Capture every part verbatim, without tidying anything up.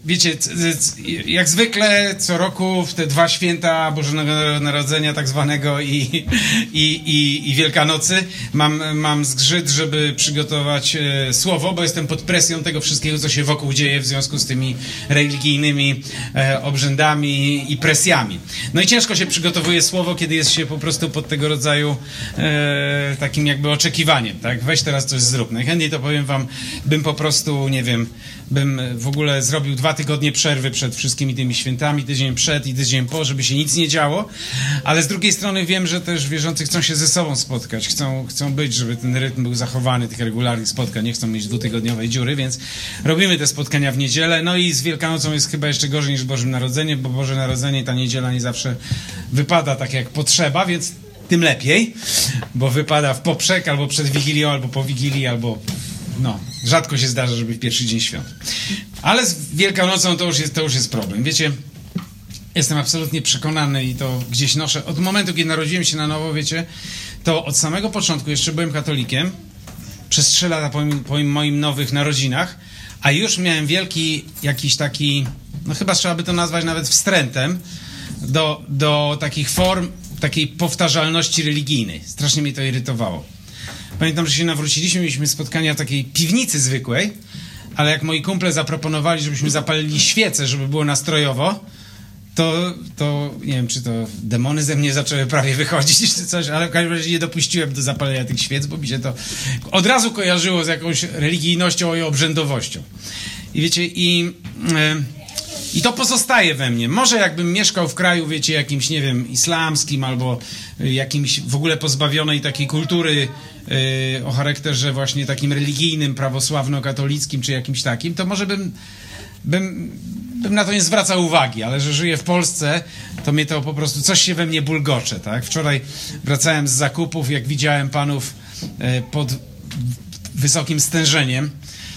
wiecie, jak zwykle co roku w te dwa święta Bożego Narodzenia tak zwanego i, i, i, i Wielkanocy mam, mam zgrzyt, żeby przygotować e, słowo, bo jestem pod presją tego wszystkiego, co się wokół dzieje w związku z tymi religijnymi e, obrzędami i presjami. No i ciężko się przygotowuje słowo, kiedy jest się po prostu pod tego rodzaju e, takim jakby oczekiwaniem, tak? Weź teraz coś zrób. Najchętniej to powiem wam, bym po prostu, nie wiem, bym w ogóle zrobił dwa tygodnie przerwy przed wszystkimi tymi świętami, tydzień przed i tydzień po, żeby się nic nie działo, ale z drugiej strony wiem, że też wierzący chcą się ze sobą spotkać, chcą, chcą być, żeby ten rytm był zachowany, tych regularnych spotkań, nie chcą mieć dwutygodniowej dziury, więc robimy te spotkania w niedzielę, no i z Wielkanocą jest chyba jeszcze gorzej niż Bożym Narodzeniem, bo Boże Narodzenie, ta niedziela nie zawsze wypada tak jak potrzeba, więc tym lepiej, bo wypada w poprzek, albo przed Wigilią, albo po Wigilii, albo no, rzadko się zdarza, żeby w pierwszy dzień świąt. Ale z Wielkanocą to już jest, to już jest problem. Wiecie, jestem absolutnie przekonany i to gdzieś noszę. Od momentu, kiedy narodziłem się na nowo, wiecie, to od samego początku jeszcze byłem katolikiem. Przez trzy lata po, po moim nowych narodzinach, a już miałem wielki jakiś taki, no chyba trzeba by to nazwać nawet wstrętem, do, do takich form, takiej powtarzalności religijnej. Strasznie mnie to irytowało. Pamiętam, że się nawróciliśmy, mieliśmy spotkania w takiej piwnicy zwykłej, ale jak moi kumple zaproponowali, żebyśmy zapalili świece, żeby było nastrojowo, to, to nie wiem, czy to demony ze mnie zaczęły prawie wychodzić, czy coś, ale w każdym razie nie dopuściłem do zapalenia tych świec, bo mi się to od razu kojarzyło z jakąś religijnością i obrzędowością. I wiecie, i... Yy, I to pozostaje we mnie. Może jakbym mieszkał w kraju, wiecie, jakimś, nie wiem, islamskim albo jakimś w ogóle pozbawionej takiej kultury yy, o charakterze właśnie takim religijnym, prawosławno-katolickim czy jakimś takim, to może bym, bym, bym na to nie zwracał uwagi, ale że żyję w Polsce, to mnie to po prostu, coś się we mnie bulgocze, tak? Wczoraj wracałem z zakupów, jak widziałem panów yy, pod wysokim stężeniem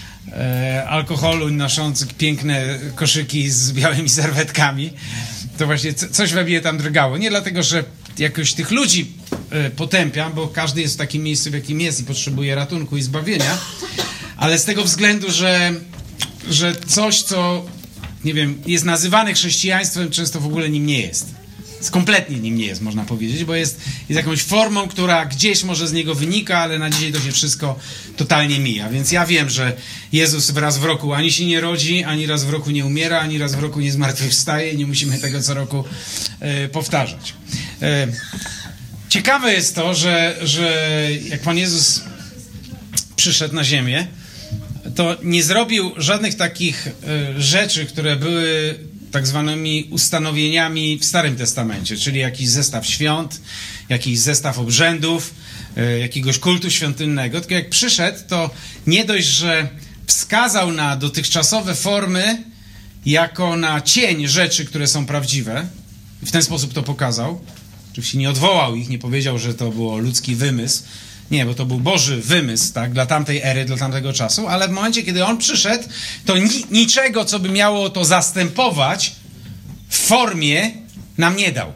E, alkoholu noszących piękne koszyki z białymi serwetkami, to właśnie c- coś we mnie tam drgało. Nie dlatego, że jakoś tych ludzi e, potępiam, bo każdy jest w takim miejscu, w jakim jest i potrzebuje ratunku i zbawienia, ale z tego względu, że, że coś, co, nie wiem, jest nazywane chrześcijaństwem, często w ogóle nim nie jest. Kompletnie nim nie jest, można powiedzieć, bo jest, jest jakąś formą, która gdzieś może z niego wynika, ale na dzisiaj to się wszystko totalnie mija. Więc ja wiem, że Jezus raz w roku ani się nie rodzi, ani raz w roku nie umiera, ani raz w roku nie zmartwychwstaje i nie musimy tego co roku e, powtarzać. E, ciekawe jest to, że, że jak Pan Jezus przyszedł na ziemię, to nie zrobił żadnych takich e, rzeczy, które były tak zwanymi ustanowieniami w Starym Testamencie, czyli jakiś zestaw świąt, jakiś zestaw obrzędów, y, jakiegoś kultu świątynnego. Tylko jak przyszedł, to nie dość, że wskazał na dotychczasowe formy jako na cień rzeczy, które są prawdziwe. W ten sposób to pokazał. Oczywiście nie odwołał ich, nie powiedział, że to było ludzki wymysł. Nie, bo to był Boży wymysł, tak, dla tamtej ery, dla tamtego czasu, ale w momencie, kiedy on przyszedł, to ni- niczego, co by miało to zastępować w formie, nam nie dał.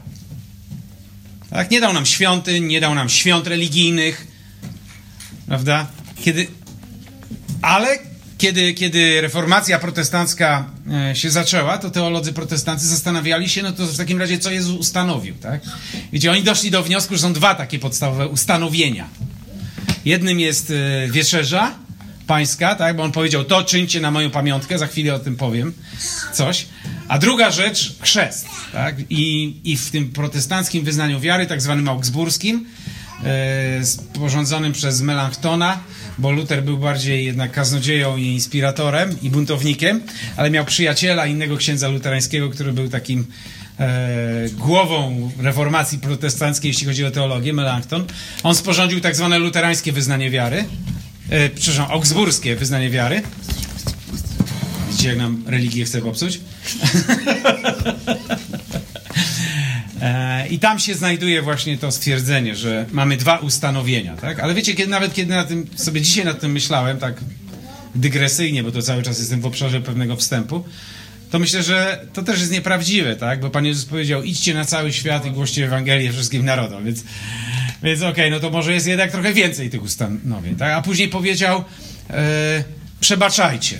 Tak, nie dał nam świątyń, nie dał nam świąt religijnych, prawda? Kiedy, ale kiedy, kiedy reformacja protestancka e, się zaczęła, to teolodzy protestancy zastanawiali się, no to w takim razie co Jezus ustanowił, tak? Wiecie, oni doszli do wniosku, że są dwa takie podstawowe ustanowienia. Jednym jest e, wieczerza pańska, tak? Bo on powiedział, to czyńcie na moją pamiątkę, za chwilę o tym powiem coś. A druga rzecz, chrzest, tak? I, i w tym protestanckim wyznaniu wiary, tak zwanym augsburskim, e, sporządzonym przez Melanchtona, bo Luter był bardziej jednak kaznodzieją i inspiratorem i buntownikiem, ale miał przyjaciela, innego księdza luterańskiego, który był takim e, głową reformacji protestanckiej, jeśli chodzi o teologię, Melanchthon. On sporządził tak zwane luterańskie wyznanie wiary, e, przepraszam, augsburskie wyznanie wiary. Widzicie, jak nam religię chce popsuć? I tam się znajduje właśnie to stwierdzenie, że mamy dwa ustanowienia, tak? Ale wiecie, kiedy, nawet kiedy na tym, sobie dzisiaj nad tym myślałem, tak dygresyjnie, bo to cały czas jestem w obszarze pewnego wstępu, to myślę, że to też jest nieprawdziwe, tak? Bo Pan Jezus powiedział, idźcie na cały świat i głoście Ewangelię wszystkim narodom, więc, więc okej, okay, no to może jest jednak trochę więcej tych ustanowień, tak? A później powiedział, e, przebaczajcie.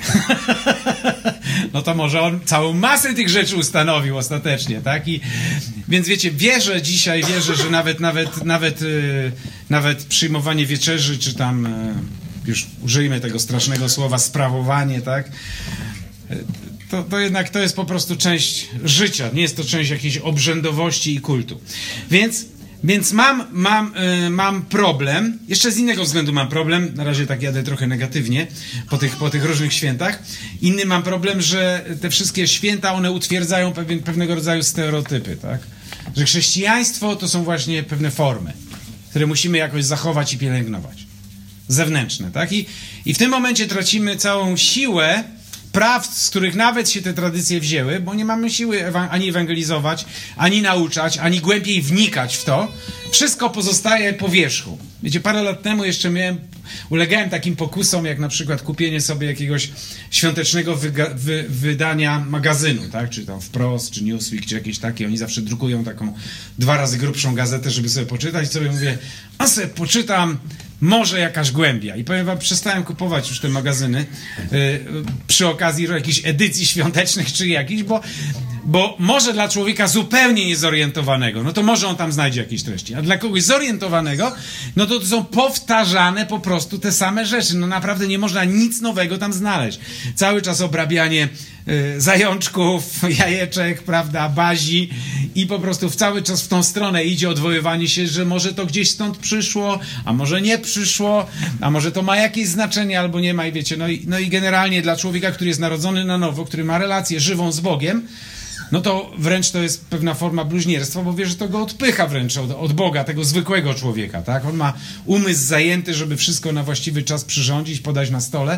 No to może on całą masę tych rzeczy ustanowił ostatecznie, tak? I, więc wiecie, wierzę dzisiaj, wierzę, że nawet, nawet, nawet, yy, nawet przyjmowanie wieczerzy, czy tam, yy, już użyjmy tego strasznego słowa, sprawowanie, tak? Yy, To, to jednak to jest po prostu część życia, nie jest to część jakiejś obrzędowości i kultu. Więc, więc mam, mam, y, mam problem, jeszcze z innego względu mam problem, na razie tak jadę trochę negatywnie po tych, po tych różnych świętach. Inny mam problem, że te wszystkie święta, one utwierdzają pewien, pewnego rodzaju stereotypy, tak? Że chrześcijaństwo to są właśnie pewne formy, które musimy jakoś zachować i pielęgnować. Zewnętrzne, tak? I, i w tym momencie tracimy całą siłę praw, z których nawet się te tradycje wzięły, bo nie mamy siły ewa- ani ewangelizować, ani nauczać, ani głębiej wnikać w to. Wszystko pozostaje po wierzchu. Wiecie, parę lat temu jeszcze miałem, ulegałem takim pokusom, jak na przykład kupienie sobie jakiegoś świątecznego wyga- wy- wydania magazynu, tak? Czy tam Wprost, czy Newsweek, czy jakieś takie. Oni zawsze drukują taką dwa razy grubszą gazetę, żeby sobie poczytać. I sobie mówię, a sobie poczytam, może jakaś głębia. I powiem wam, przestałem kupować już te magazyny yy, przy okazji jakichś edycji świątecznych czy jakichś, bo, bo może dla człowieka zupełnie niezorientowanego, no to może on tam znajdzie jakieś treści. A dla kogoś zorientowanego, no to to są powtarzane po prostu te same rzeczy. No naprawdę nie można nic nowego tam znaleźć. Cały czas obrabianie yy, zajączków, jajeczek, prawda, bazi i po prostu w cały czas w tą stronę idzie odwoływanie się, że może to gdzieś stąd przyszło, a może nie przyszło, a może to ma jakieś znaczenie albo nie ma i wiecie, no i, no i generalnie dla człowieka, który jest narodzony na nowo, który ma relację żywą z Bogiem, no to wręcz to jest pewna forma bluźnierstwa, bo wie, że to go odpycha wręcz od, od Boga, tego zwykłego człowieka, tak? On ma umysł zajęty, żeby wszystko na właściwy czas przyrządzić, podać na stole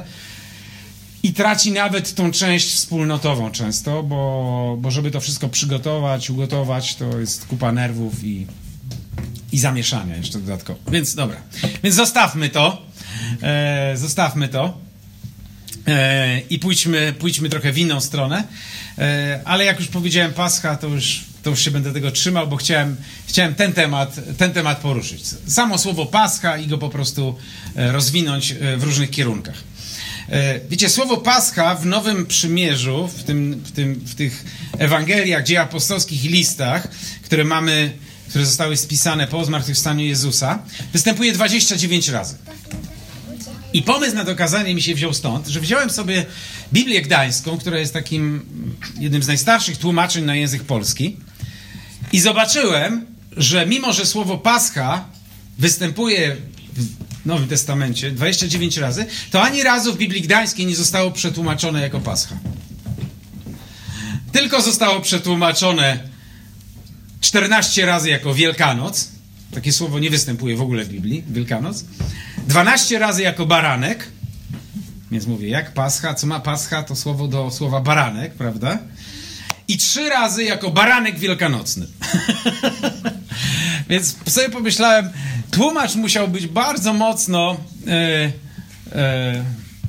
i traci nawet tą część wspólnotową często, bo, bo żeby to wszystko przygotować, ugotować, to jest kupa nerwów i I zamieszania jeszcze dodatkowo. Więc dobra. Więc zostawmy to. E, zostawmy to. E, I pójdźmy, pójdźmy trochę w inną stronę. E, ale jak już powiedziałem Pascha, to już, to już się będę tego trzymał, bo chciałem, chciałem ten temat, ten temat poruszyć. Samo słowo Pascha i go po prostu rozwinąć w różnych kierunkach. E, wiecie, słowo Pascha w Nowym Przymierzu, w, tym, w, tym, w tych Ewangeliach, Dziejach Apostolskich i listach, które mamy, które zostały spisane po zmartwychwstaniu Jezusa, występuje dwadzieścia dziewięć razy. I pomysł na to kazanie mi się wziął stąd, że wziąłem sobie Biblię Gdańską, która jest takim jednym z najstarszych tłumaczeń na język polski i zobaczyłem, że mimo, że słowo Pascha występuje w Nowym Testamencie dwadzieścia dziewięć razy, to ani razu w Biblii Gdańskiej nie zostało przetłumaczone jako Pascha. Tylko zostało przetłumaczone czternaście razy jako Wielkanoc. Takie słowo nie występuje w ogóle w Biblii, Wielkanoc. dwanaście razy jako baranek. Więc mówię, jak Pascha, co ma Pascha, to słowo do słowa baranek, prawda? I trzy razy jako baranek wielkanocny. Więc sobie pomyślałem, tłumacz musiał być bardzo mocno e, e,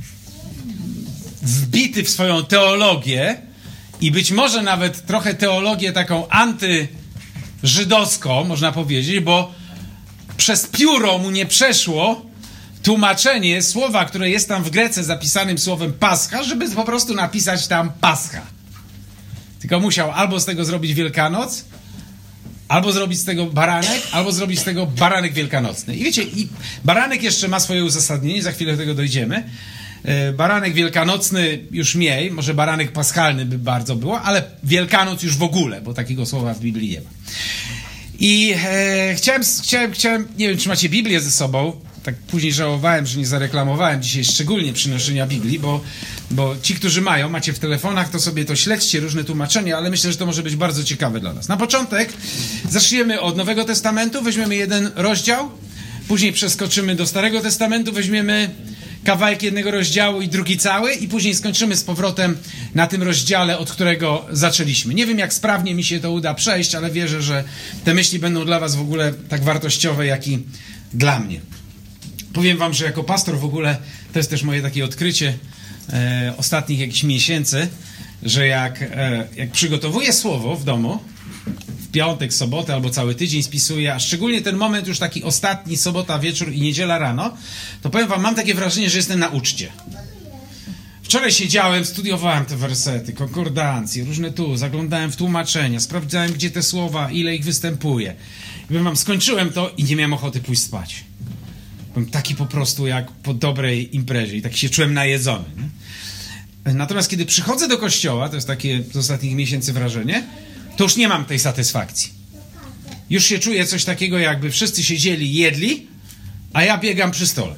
wbity w swoją teologię i być może nawet trochę teologię taką antyżydowską, można powiedzieć, bo przez pióro mu nie przeszło tłumaczenie słowa, które jest tam w Grece zapisanym słowem Pascha, żeby po prostu napisać tam Pascha. Tylko musiał albo z tego zrobić Wielkanoc, albo zrobić z tego baranek, albo zrobić z tego baranek wielkanocny. I wiecie, i baranek jeszcze ma swoje uzasadnienie, za chwilę do tego dojdziemy. Baranek wielkanocny już mniej, może baranek paschalny by bardzo było, ale Wielkanoc już w ogóle, bo takiego słowa w Biblii nie ma. I e, chciałem, chciałem, chciałem, nie wiem, czy macie Biblię ze sobą, tak później żałowałem, że nie zareklamowałem dzisiaj szczególnie przynoszenia Biblii, bo, bo ci, którzy mają, macie w telefonach, to sobie to śledźcie, różne tłumaczenia, ale myślę, że to może być bardzo ciekawe dla nas. Na początek zaczniemy od Nowego Testamentu, weźmiemy jeden rozdział, później przeskoczymy do Starego Testamentu, weźmiemy kawałek jednego rozdziału i drugi cały i później skończymy z powrotem na tym rozdziale, od którego zaczęliśmy. Nie wiem, jak sprawnie mi się to uda przejść, ale wierzę, że te myśli będą dla was w ogóle tak wartościowe, jak i dla mnie. Powiem wam, że jako pastor w ogóle to jest też moje takie odkrycie e, ostatnich jakichś miesięcy, że jak, e, jak przygotowuję słowo w domu, w piątek, sobotę albo cały tydzień spisuję, a szczególnie ten moment już taki ostatni, sobota, wieczór i niedziela rano, to powiem wam, mam takie wrażenie, że jestem na uczcie. Wczoraj siedziałem, studiowałem te wersety, konkordancje, różne tu, zaglądałem w tłumaczenia, sprawdzałem, gdzie te słowa, ile ich występuje. I powiem wam, skończyłem to i nie miałem ochoty pójść spać. Byłem taki po prostu jak po dobrej imprezie i tak się czułem najedzony. Nie? Natomiast kiedy przychodzę do kościoła, to jest takie z ostatnich miesięcy wrażenie, to już nie mam tej satysfakcji. Już się czuję coś takiego, jakby wszyscy siedzieli, jedli, a ja biegam przy stole.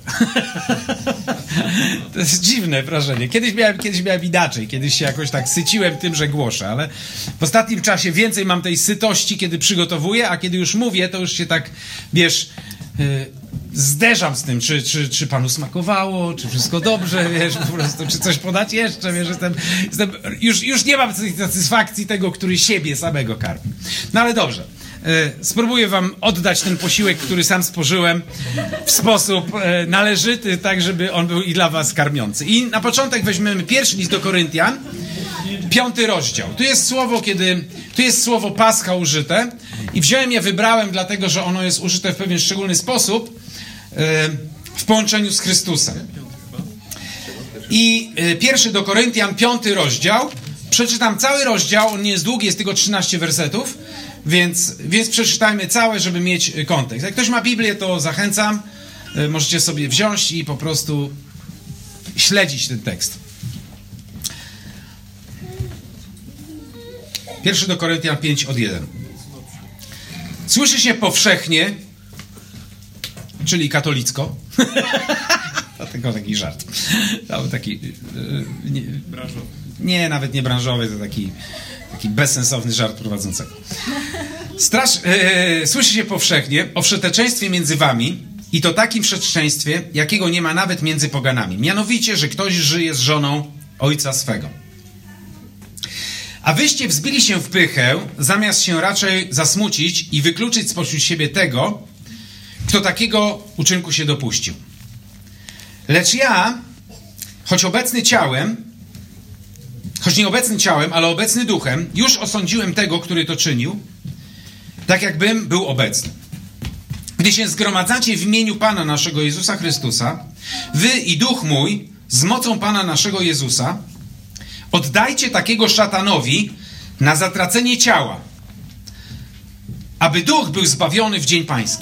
To jest dziwne wrażenie. Kiedyś miałem, kiedyś miałem inaczej. Kiedyś się jakoś tak syciłem tym, że głoszę, ale w ostatnim czasie więcej mam tej sytości, kiedy przygotowuję, a kiedy już mówię, to już się tak, wiesz, yy, zderzam z tym, czy, czy, czy panu smakowało, czy wszystko dobrze, wiesz, po prostu, czy coś podać jeszcze, wiesz, jestem, jestem już, już nie mam tej satysfakcji tego, który siebie samego karmi. No ale dobrze. Spróbuję wam oddać ten posiłek, który sam spożyłem, w sposób należyty, tak żeby on był i dla was karmiący. I na początek weźmiemy pierwszy list do Koryntian, piąty rozdział. Tu jest słowo, kiedy, tu jest słowo Pascha użyte i wziąłem je, wybrałem, dlatego że ono jest użyte w pewien szczególny sposób w połączeniu z Chrystusem. I pierwszy do Koryntian, piąty rozdział. Przeczytam cały rozdział, on nie jest długi, jest tylko trzynaście wersetów. Więc, więc przeczytajmy całe, żeby mieć kontekst. Jak ktoś ma Biblię, to zachęcam. Możecie sobie wziąć i po prostu śledzić ten tekst. Pierwszy do Koryntian pięć od jeden. Słyszy się powszechnie, czyli katolicko. To tylko taki żart. To taki... Nie, branżowy. Nie, nawet nie branżowy, to taki... Taki bezsensowny żart prowadzącego. Strasz, yy, słyszy się powszechnie o wszeteczeństwie między wami i to takim wszeteczeństwie, jakiego nie ma nawet między poganami. Mianowicie, że ktoś żyje z żoną ojca swego. A wyście wzbili się w pychę, zamiast się raczej zasmucić i wykluczyć spośród siebie tego, kto takiego uczynku się dopuścił. Lecz ja, choć obecny ciałem, Choć nie obecny ciałem, ale obecny duchem, już osądziłem tego, który to czynił, tak jakbym był obecny. Gdy się zgromadzacie w imieniu Pana naszego Jezusa Chrystusa, wy i duch mój, z mocą Pana naszego Jezusa, oddajcie takiego szatanowi na zatracenie ciała, aby duch był zbawiony w dzień pański.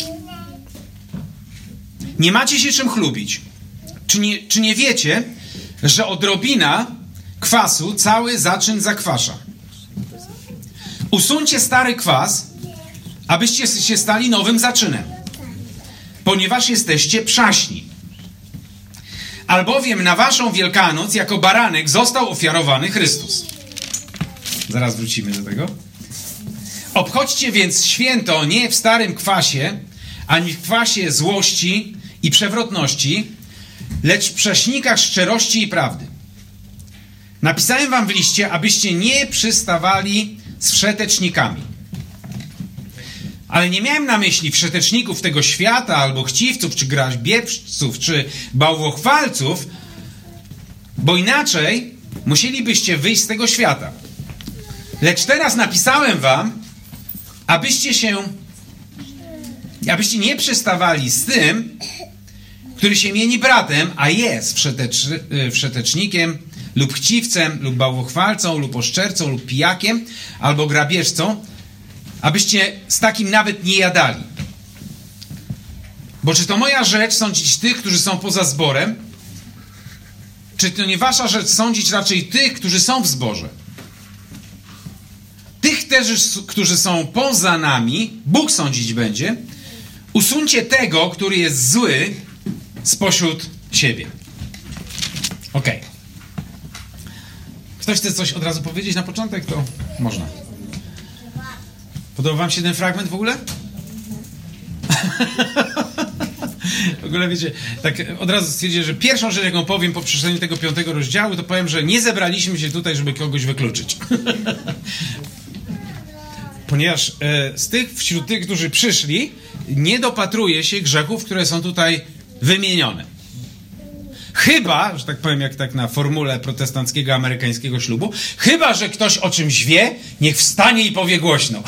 Nie macie się czym chlubić. Czy nie, czy nie wiecie, że odrobina kwasu cały zaczyn zakwasza? Usuńcie stary kwas, abyście się stali nowym zaczynem, ponieważ jesteście przaśni. Albowiem na waszą Wielkanoc jako baranek został ofiarowany Chrystus. Zaraz wrócimy do tego. Obchodźcie więc święto nie w starym kwasie, ani w kwasie złości i przewrotności, lecz w prześnikach szczerości i prawdy. Napisałem wam w liście, abyście nie przystawali z wszetecznikami. Ale nie miałem na myśli wszeteczników tego świata, albo chciwców, czy graźbiewców, czy bałwochwalców, bo inaczej musielibyście wyjść z tego świata. Lecz teraz napisałem wam, abyście się, abyście nie przystawali z tym, który się mieni bratem, a jest wszetecz, wszetecznikiem, lub chciwcem, lub bałwochwalcą, lub oszczercą, lub pijakiem, albo grabieżcą, abyście z takim nawet nie jadali. Bo czy to moja rzecz sądzić tych, którzy są poza zborem? Czy to nie wasza rzecz sądzić raczej tych, którzy są w zborze? Tych też, którzy są poza nami, Bóg sądzić będzie. Usuńcie tego, który jest zły, spośród siebie. Okej. Okay. Ktoś chce coś od razu powiedzieć na początek? To można. Podoba wam się ten fragment w ogóle? W ogóle wiecie, tak od razu stwierdzę, że pierwszą rzecz, jaką powiem po przeczytaniu tego piątego rozdziału, to powiem, że nie zebraliśmy się tutaj, żeby kogoś wykluczyć. Ponieważ e, z tych, wśród tych, którzy przyszli, nie dopatruje się grzechów, które są tutaj wymienione. Chyba, że tak powiem, jak tak na formule protestanckiego, amerykańskiego ślubu, chyba, że ktoś o czymś wie, niech wstanie i powie głośno.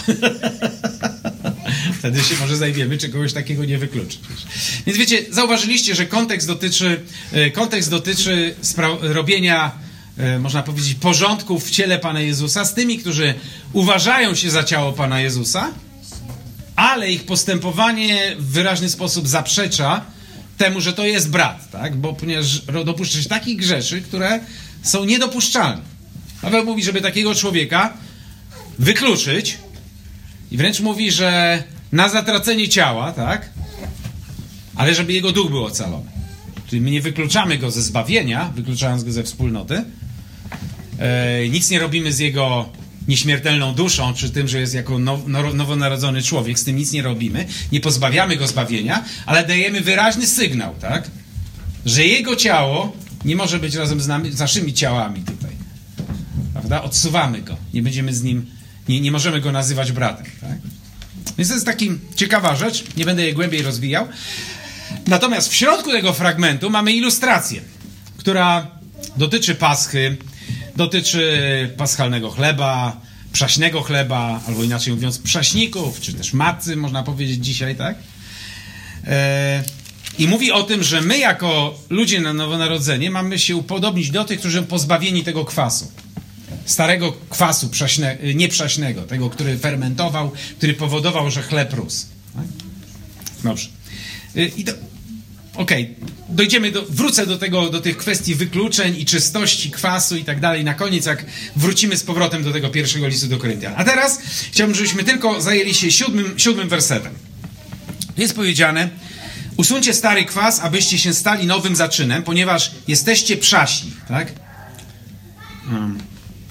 Wtedy się może zajmiemy, czy kogoś takiego nie wykluczyć. Więc wiecie, zauważyliście, że kontekst dotyczy, kontekst dotyczy spra- robienia e, można powiedzieć, porządków w ciele Pana Jezusa z tymi, którzy uważają się za ciało Pana Jezusa, ale ich postępowanie w wyraźny sposób zaprzecza temu, że to jest brat, tak? Bo ponieważ dopuszcza się takich grzeszy, które są niedopuszczalne. Paweł mówi, żeby takiego człowieka wykluczyć i wręcz mówi, że na zatracenie ciała, tak? Ale żeby jego duch był ocalony. Czyli my nie wykluczamy go ze zbawienia, wykluczając go ze wspólnoty. E, nic nie robimy z jego nieśmiertelną duszą, czy tym, że jest jako now, nowonarodzony człowiek, z tym nic nie robimy. Nie pozbawiamy go zbawienia, ale dajemy wyraźny sygnał, tak? Że jego ciało nie może być razem z nami, z naszymi ciałami tutaj. Prawda? Odsuwamy go. Nie będziemy z nim, nie, nie możemy go nazywać bratem, tak? Więc to jest taka ciekawa rzecz. Nie będę jej głębiej rozwijał. Natomiast w środku tego fragmentu mamy ilustrację, która dotyczy Paschy, dotyczy paschalnego chleba, przaśnego chleba, albo inaczej mówiąc przaśników, czy też matcy, można powiedzieć dzisiaj, tak? E, I mówi o tym, że my jako ludzie na nowonarodzenie mamy się upodobnić do tych, którzy są pozbawieni tego kwasu. Starego kwasu przaśne, nieprzaśnego, tego, który fermentował, który powodował, że chleb rósł. Tak? Dobrze. I do, okej, okay. Dojdziemy do, wrócę do tego, do tych kwestii wykluczeń i czystości kwasu i tak dalej na koniec, jak wrócimy z powrotem do tego pierwszego listu do Koryntian. A teraz chciałbym, żebyśmy tylko zajęli się siódmym, siódmym wersetem. Jest powiedziane: usuńcie stary kwas, abyście się stali nowym zaczynem, ponieważ jesteście przaśni, tak? Hmm.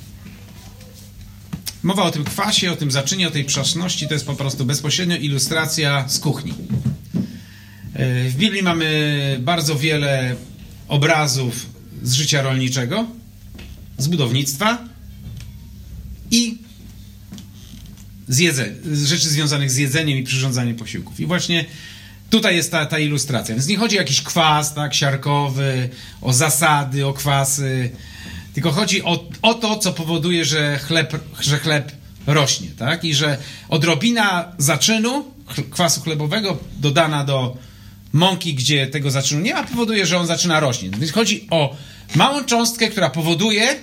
Mowa o tym kwasie, o tym zaczynie, o tej przaśności, to jest po prostu bezpośrednio ilustracja z kuchni. W Biblii mamy bardzo wiele obrazów z życia rolniczego, z budownictwa i z, jedze, z rzeczy związanych z jedzeniem i przyrządzaniem posiłków. I właśnie tutaj jest ta, ta ilustracja. Więc nie chodzi o jakiś kwas, tak, siarkowy, o zasady, o kwasy, tylko chodzi o, o to, co powoduje, że chleb, że chleb rośnie, tak? I że odrobina zaczynu kwasu chlebowego dodana do mąki, gdzie tego zaczynu nie ma, powoduje, że on zaczyna rośnie. Więc chodzi o małą cząstkę, która powoduje,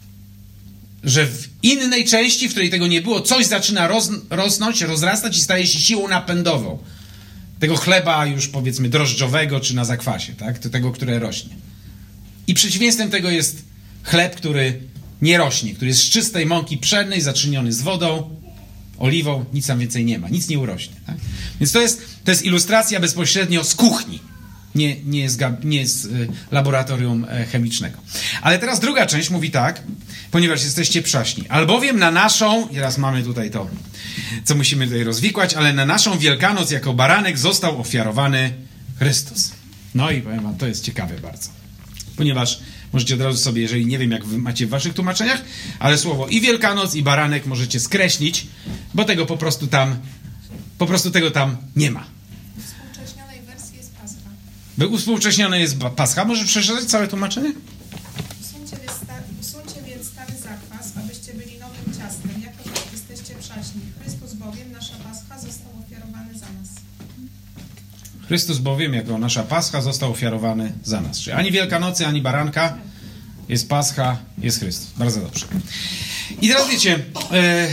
że w innej części, w której tego nie było, coś zaczyna roz, rosnąć, rozrastać i staje się siłą napędową tego chleba już powiedzmy drożdżowego czy na zakwasie, tak? Tego, które rośnie. I przeciwieństwem tego jest chleb, który nie rośnie, który jest z czystej mąki pszennej, zaczyniony z wodą, oliwą, nic tam więcej nie ma, nic nie urośnie. Tak? Więc to jest, to jest ilustracja bezpośrednio z kuchni, nie, nie, z, nie z y, laboratorium y, chemicznego. Ale teraz druga część mówi tak, ponieważ jesteście przaśni. Albowiem na naszą, i teraz mamy tutaj to, co musimy tutaj rozwikłać, ale na naszą Wielkanoc jako baranek został ofiarowany Chrystus. No i powiem wam, to jest ciekawe bardzo. Ponieważ możecie od razu sobie, jeżeli nie wiem, jak wy macie w waszych tłumaczeniach, ale słowo i Wielkanoc, i baranek możecie skreślić, bo tego po prostu tam, po prostu tego tam nie ma. W współcześnionej wersji jest Pascha. By uspółcześnione jest Pascha. Możesz przeczytać całe tłumaczenie? Usuńcie więc, stary, usuńcie więc stary zakwas, abyście byli nowym ciastem, jako że jesteście przaśni. Chrystus bowiem, nasza Pascha, został ofiarowany za nas. Chrystus bowiem, jako nasza Pascha, został ofiarowany za nas. Czyli ani Wielkanocy, ani baranka, jest Pascha, jest Chrystus. Bardzo dobrze. I teraz wiecie, e, e,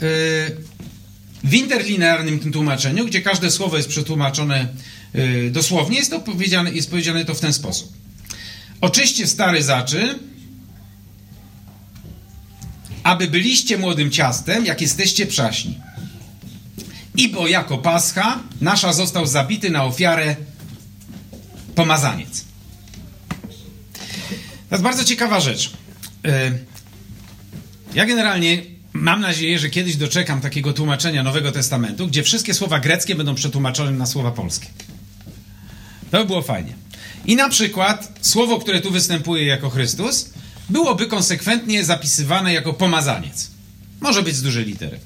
w interlinearnym tym tłumaczeniu, gdzie każde słowo jest przetłumaczone e, dosłownie, jest to powiedziane, jest powiedziane to w ten sposób. Oczyście stary zaczyn, aby byliście młodym ciastem, jak jesteście przaśni. I bo jako Pascha nasza został zabity na ofiarę pomazaniec. To jest bardzo ciekawa rzecz. Ja generalnie mam nadzieję, że kiedyś doczekam takiego tłumaczenia Nowego Testamentu, gdzie wszystkie słowa greckie będą przetłumaczone na słowa polskie. To by było fajnie. I na przykład słowo, które tu występuje jako Chrystus, byłoby konsekwentnie zapisywane jako pomazaniec. Może być z dużej litery.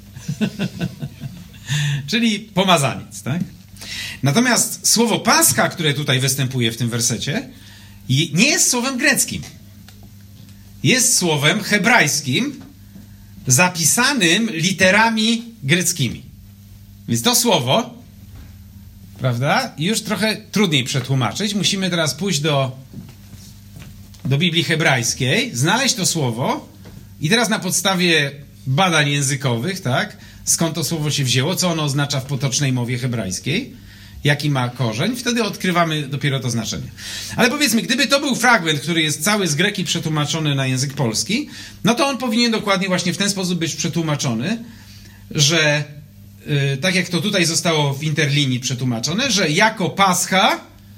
Czyli pomazaniec, tak? Natomiast słowo Pascha, które tutaj występuje w tym wersecie, nie jest słowem greckim. Jest słowem hebrajskim, zapisanym literami greckimi. Więc to słowo, prawda, już trochę trudniej przetłumaczyć. Musimy teraz pójść do, do Biblii hebrajskiej, znaleźć to słowo i teraz na podstawie badań językowych, tak, skąd to słowo się wzięło, co ono oznacza w potocznej mowie hebrajskiej, jaki ma korzeń, wtedy odkrywamy dopiero to znaczenie. Ale powiedzmy, gdyby to był fragment, który jest cały z greki przetłumaczony na język polski, no to on powinien dokładnie właśnie w ten sposób być przetłumaczony, że yy, tak jak to tutaj zostało w interlinii przetłumaczone, że jako Pascha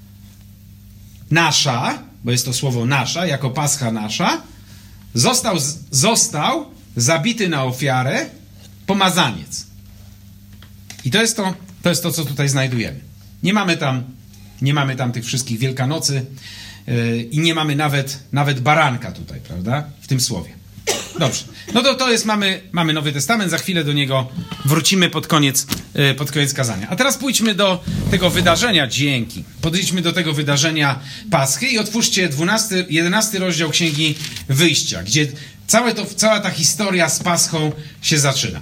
nasza, bo jest to słowo nasza, jako Pascha nasza, został, został zabity na ofiarę pomazaniec. I to jest to, to jest to, co tutaj znajdujemy. Nie mamy tam, nie mamy tam tych wszystkich Wielkanocy yy, i nie mamy nawet, nawet baranka tutaj, prawda? W tym słowie. Dobrze. No to to jest, mamy, mamy Nowy Testament, za chwilę do niego wrócimy pod koniec, yy, pod koniec kazania. A teraz pójdźmy do tego wydarzenia, dzięki. Podejdźmy do tego wydarzenia Paschy i otwórzcie dwunasty, jedenasty rozdział Księgi Wyjścia, gdzie całe to, cała ta historia z Paschą się zaczyna.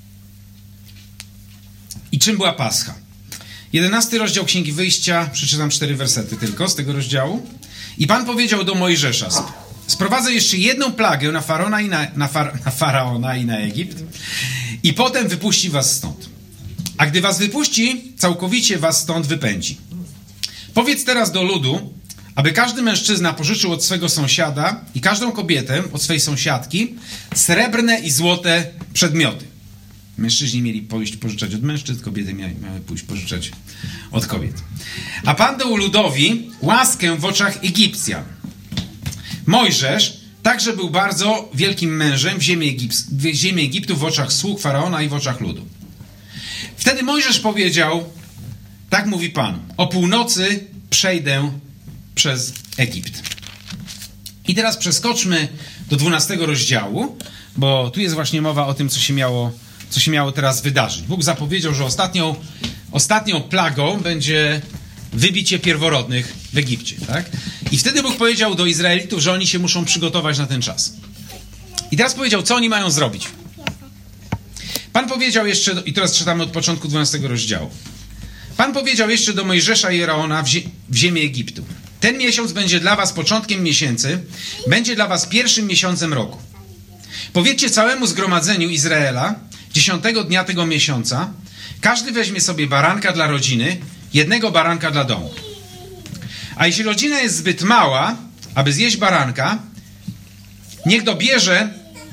I czym była Pascha? Jedenasty rozdział Księgi Wyjścia, przeczytam cztery wersety tylko z tego rozdziału. I Pan powiedział do Mojżesza: sprowadzę jeszcze jedną plagę na, faraona i na, na, far, na Faraona i na Egipt i potem wypuści was stąd. A gdy was wypuści, całkowicie was stąd wypędzi. Powiedz teraz do ludu, aby każdy mężczyzna pożyczył od swego sąsiada i każdą kobietę od swej sąsiadki srebrne i złote przedmioty. Mężczyźni mieli pójść pożyczać od mężczyzn, kobiety miały pójść pożyczać od kobiet. A Pan dał ludowi łaskę w oczach Egipcjan. Mojżesz także był bardzo wielkim mężem w ziemi, Egipt, w ziemi Egiptu, w oczach sług Faraona i w oczach ludu. Wtedy Mojżesz powiedział: tak mówi Pan, o północy przejdę przez Egipt. I teraz przeskoczmy do dwunastego rozdziału, bo tu jest właśnie mowa o tym, co się miało co się miało teraz wydarzyć. Bóg zapowiedział, że ostatnią, ostatnią plagą będzie wybicie pierworodnych w Egipcie. Tak? I wtedy Bóg powiedział do Izraelitów, że oni się muszą przygotować na ten czas. I teraz powiedział, co oni mają zrobić. Pan powiedział jeszcze, i teraz czytamy od początku dwunastego rozdziału. Pan powiedział jeszcze do Mojżesza i Aaroona w, zie- w ziemię Egiptu: ten miesiąc będzie dla was początkiem miesięcy, będzie dla was pierwszym miesiącem roku. Powiedzcie całemu zgromadzeniu Izraela, dziesiątego dnia tego miesiąca, każdy weźmie sobie baranka dla rodziny, jednego baranka dla domu. A jeśli rodzina jest zbyt mała, aby zjeść baranka, niech dobierze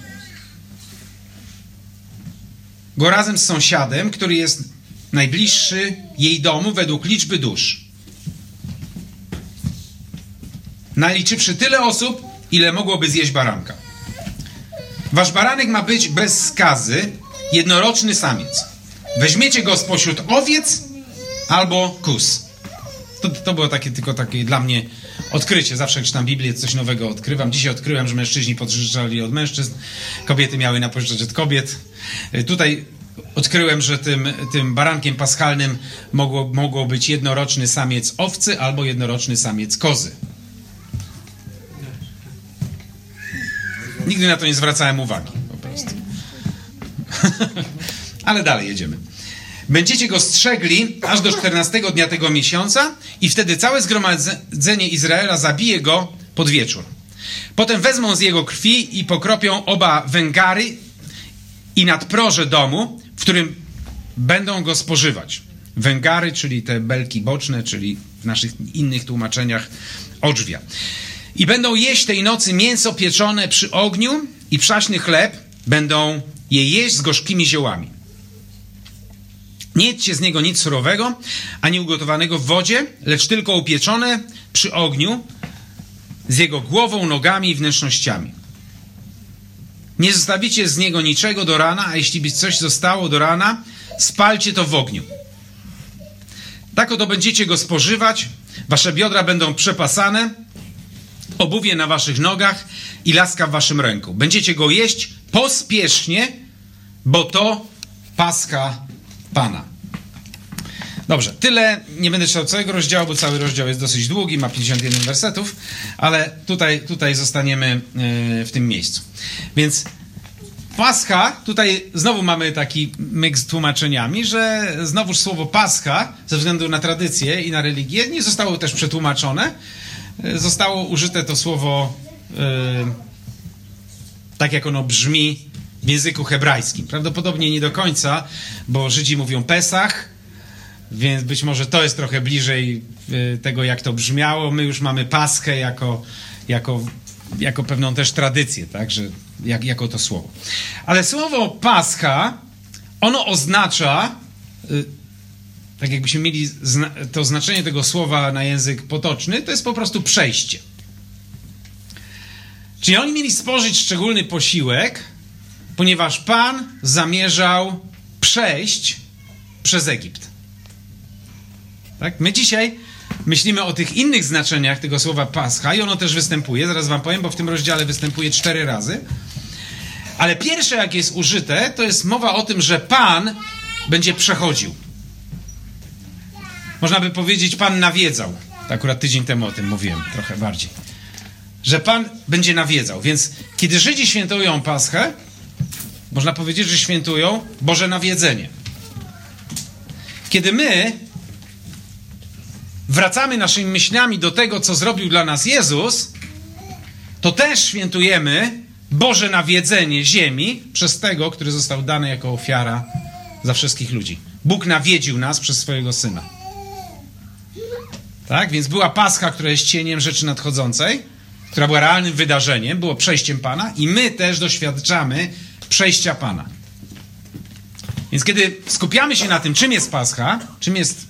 go razem z sąsiadem, który jest najbliższy jej domu według liczby dusz, naliczywszy tyle osób, ile mogłoby zjeść baranka. Wasz baranek ma być bez skazy, jednoroczny samiec. Weźmiecie go spośród owiec albo kóz. To, to było takie, tylko takie dla mnie odkrycie. Zawsze jak czytam Biblię, coś nowego odkrywam. Dzisiaj odkryłem, że mężczyźni pożyczali od mężczyzn, kobiety miały na pożyczać od kobiet. Tutaj odkryłem, że tym, tym barankiem paschalnym mogło, mogło być jednoroczny samiec owcy albo jednoroczny samiec kozy. Nigdy na to nie zwracałem uwagi, po prostu. Ale dalej jedziemy. Będziecie go strzegli aż do czternastego dnia tego miesiąca i wtedy całe zgromadzenie Izraela zabije go pod wieczór. Potem wezmą z jego krwi i pokropią oba węgary i nadproże domu, w którym będą go spożywać. Węgary, czyli te belki boczne, czyli w naszych innych tłumaczeniach odrzwia. I będą jeść tej nocy mięso pieczone przy ogniu i przaśny chleb. Będą je jeść z gorzkimi ziołami. Nie jedźcie z niego nic surowego, ani ugotowanego w wodzie, lecz tylko upieczone przy ogniu z jego głową, nogami i wnętrznościami. Nie zostawicie z niego niczego do rana, a jeśli by coś zostało do rana, spalcie to w ogniu. Tak oto będziecie go spożywać, wasze biodra będą przepasane, obuwie na waszych nogach i laska w waszym ręku. Będziecie go jeść pospiesznie, bo to Pascha Pana. Dobrze, tyle. Nie będę czytał całego rozdziału, bo cały rozdział jest dosyć długi, ma pięćdziesiąt jeden wersetów, ale tutaj, tutaj zostaniemy w tym miejscu. Więc Pascha, tutaj znowu mamy taki myk z tłumaczeniami, że znowuż słowo Pascha, ze względu na tradycję i na religię, nie zostało też przetłumaczone. Zostało użyte to słowo tak jak ono brzmi w języku hebrajskim. Prawdopodobnie nie do końca, bo Żydzi mówią Pesach, więc być może to jest trochę bliżej tego, jak to brzmiało. My już mamy Paschę jako, jako, jako pewną też tradycję, tak, że jak, jako to słowo. Ale słowo Pascha, ono oznacza, tak jakbyśmy mieli zna- to znaczenie tego słowa na język potoczny, to jest po prostu przejście. Czyli oni mieli spożyć szczególny posiłek, ponieważ Pan zamierzał przejść przez Egipt. Tak? My dzisiaj myślimy o tych innych znaczeniach tego słowa Pascha i ono też występuje, zaraz wam powiem, bo w tym rozdziale występuje cztery razy. Ale pierwsze, jak jest użyte, to jest mowa o tym, że Pan będzie przechodził. Można by powiedzieć, Pan nawiedzał. Akurat tydzień temu o tym mówiłem, trochę bardziej. Że Pan będzie nawiedzał. Więc kiedy Żydzi świętują Paschę, można powiedzieć, że świętują Boże nawiedzenie. Kiedy my wracamy naszymi myślami do tego, co zrobił dla nas Jezus, to też świętujemy Boże nawiedzenie ziemi przez tego, który został dany jako ofiara za wszystkich ludzi. Bóg nawiedził nas przez swojego Syna. Tak? Więc była Pascha, która jest cieniem rzeczy nadchodzącej, która była realnym wydarzeniem, było przejściem Pana i my też doświadczamy przejścia Pana. Więc kiedy skupiamy się na tym, czym jest Pascha, czym jest,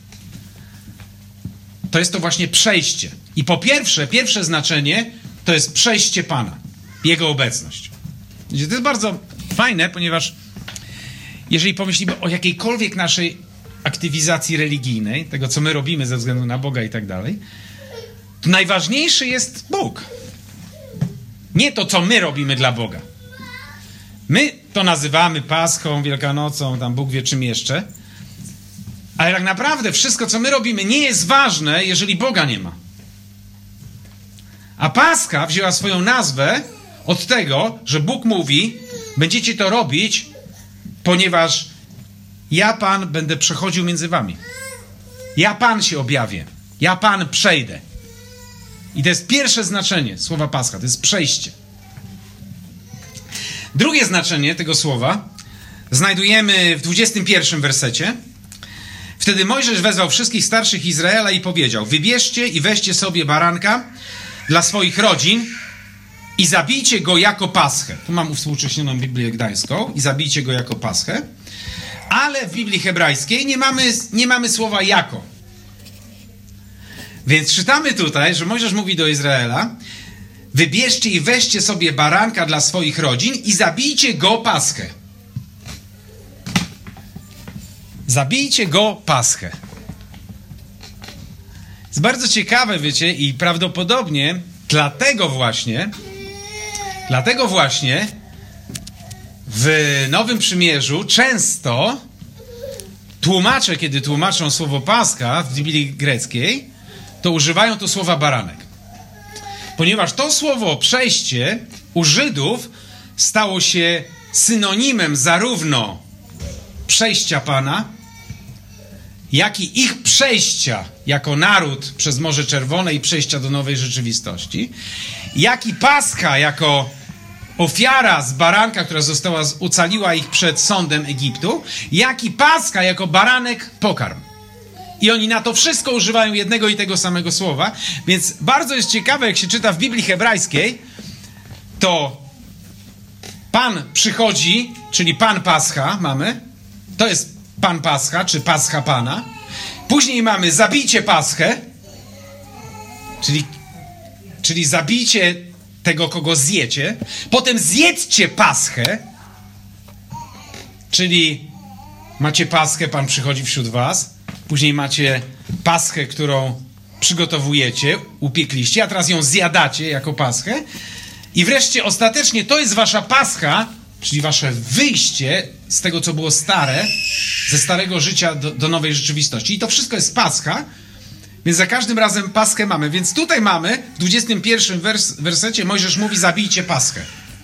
to jest to właśnie przejście. I po pierwsze, pierwsze znaczenie to jest przejście Pana, Jego obecność. To jest bardzo fajne, ponieważ jeżeli pomyślimy o jakiejkolwiek naszej aktywizacji religijnej, tego co my robimy ze względu na Boga i tak dalej, to najważniejszy jest Bóg. Nie to, co my robimy dla Boga. My to nazywamy Paschą, Wielkanocą, tam Bóg wie czym jeszcze, ale tak naprawdę wszystko, co my robimy, nie jest ważne, jeżeli Boga nie ma. A Pascha wzięła swoją nazwę od tego, że Bóg mówi, będziecie to robić, ponieważ ja, Pan, będę przechodził między wami. Ja, Pan, się objawię. Ja, Pan, przejdę. I to jest pierwsze znaczenie słowa Pascha. To jest przejście. Drugie znaczenie tego słowa znajdujemy w dwudziestym pierwszym wersecie. Wtedy Mojżesz wezwał wszystkich starszych Izraela i powiedział: wybierzcie i weźcie sobie baranka dla swoich rodzin i zabijcie go jako paschę. Tu mam uwspółcześnioną Biblię Gdańską. I zabijcie go jako paschę. Ale w Biblii hebrajskiej nie mamy, nie mamy słowa jako. Więc czytamy tutaj, że Mojżesz mówi do Izraela: wybierzcie i weźcie sobie baranka dla swoich rodzin i zabijcie go paschę. Zabijcie go paschę. Jest bardzo ciekawe, wiecie, i prawdopodobnie dlatego właśnie, dlatego właśnie w Nowym Przymierzu często tłumacze, kiedy tłumaczą słowo Pascha w Biblii greckiej, to używają tu słowa baranek. Ponieważ to słowo przejście u Żydów stało się synonimem zarówno przejścia Pana, jak i ich przejścia jako naród przez Morze Czerwone i przejścia do nowej rzeczywistości, jak i Pascha jako ofiara z baranka, która została, ocaliła ich przed sądem Egiptu, jak i Pascha jako baranek pokarm. I oni na to wszystko używają jednego i tego samego słowa, więc bardzo jest ciekawe, jak się czyta w Biblii hebrajskiej, to Pan przychodzi, czyli Pan Pascha mamy, to jest Pan Pascha, czy Pascha Pana. Później mamy zabijcie Paschę, czyli, czyli zabijcie tego, kogo zjecie. Potem zjedzcie Paschę, czyli macie Paschę, Pan przychodzi wśród was. Później macie Paschę, którą przygotowujecie, upiekliście, a teraz ją zjadacie jako Paschę. I wreszcie ostatecznie to jest wasza Pascha, czyli wasze wyjście z tego, co było stare, ze starego życia do, do nowej rzeczywistości. I to wszystko jest Pascha, więc za każdym razem Paschę mamy. Więc tutaj mamy, w dwudziestym pierwszym wers, wersecie Mojżesz mówi: zabijcie Paschę.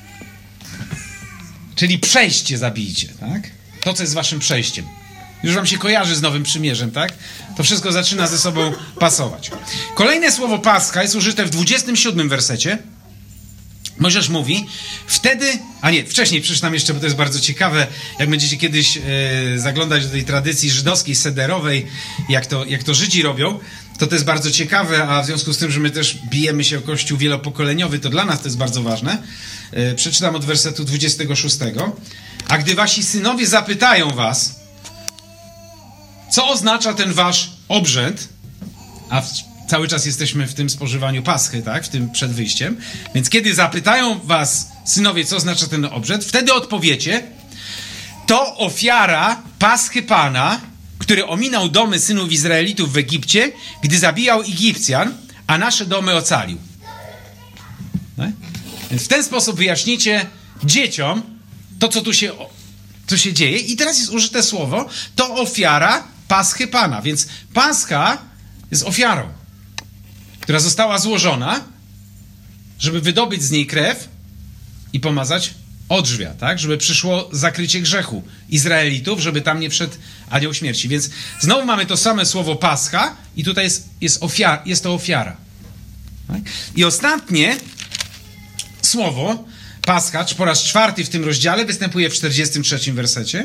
Czyli przejście zabijcie, tak? To, co jest waszym przejściem. Już wam się kojarzy z Nowym Przymierzem, tak? To wszystko zaczyna ze sobą pasować. Kolejne słowo Pascha jest użyte w dwudziestym siódmym wersecie. Mojżesz mówi, wtedy, a nie, wcześniej przeczytam jeszcze, bo to jest bardzo ciekawe, jak będziecie kiedyś e, zaglądać do tej tradycji żydowskiej, sederowej, jak to, jak to Żydzi robią, to to jest bardzo ciekawe, a w związku z tym, że my też bijemy się o Kościół wielopokoleniowy, to dla nas to jest bardzo ważne. E, przeczytam od wersetu dwudziestego szóstego. A gdy wasi synowie zapytają was, co oznacza ten wasz obrzęd, a w, cały czas jesteśmy w tym spożywaniu Paschy, tak, w tym przed wyjściem, więc kiedy zapytają was synowie, co oznacza ten obrzęd, wtedy odpowiecie, to ofiara Paschy Pana, który ominął domy synów Izraelitów w Egipcie, gdy zabijał Egipcjan, a nasze domy ocalił. No? Więc w ten sposób wyjaśnicie dzieciom to, co tu się, co się dzieje. I teraz jest użyte słowo, to ofiara Paschy Pana. Więc Pascha jest ofiarą, która została złożona, żeby wydobyć z niej krew i pomazać odrzwia, tak? Żeby przyszło zakrycie grzechu Izraelitów, żeby tam nie wszedł anioł śmierci. Więc znowu mamy to same słowo Pascha i tutaj jest, jest, ofiar, jest to ofiara. Tak? I ostatnie słowo Pascha, po raz czwarty w tym rozdziale, występuje w czterdziestym trzecim wersecie.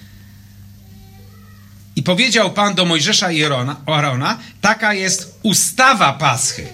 I powiedział Pan do Mojżesza i Aarona, taka jest ustawa Paschy.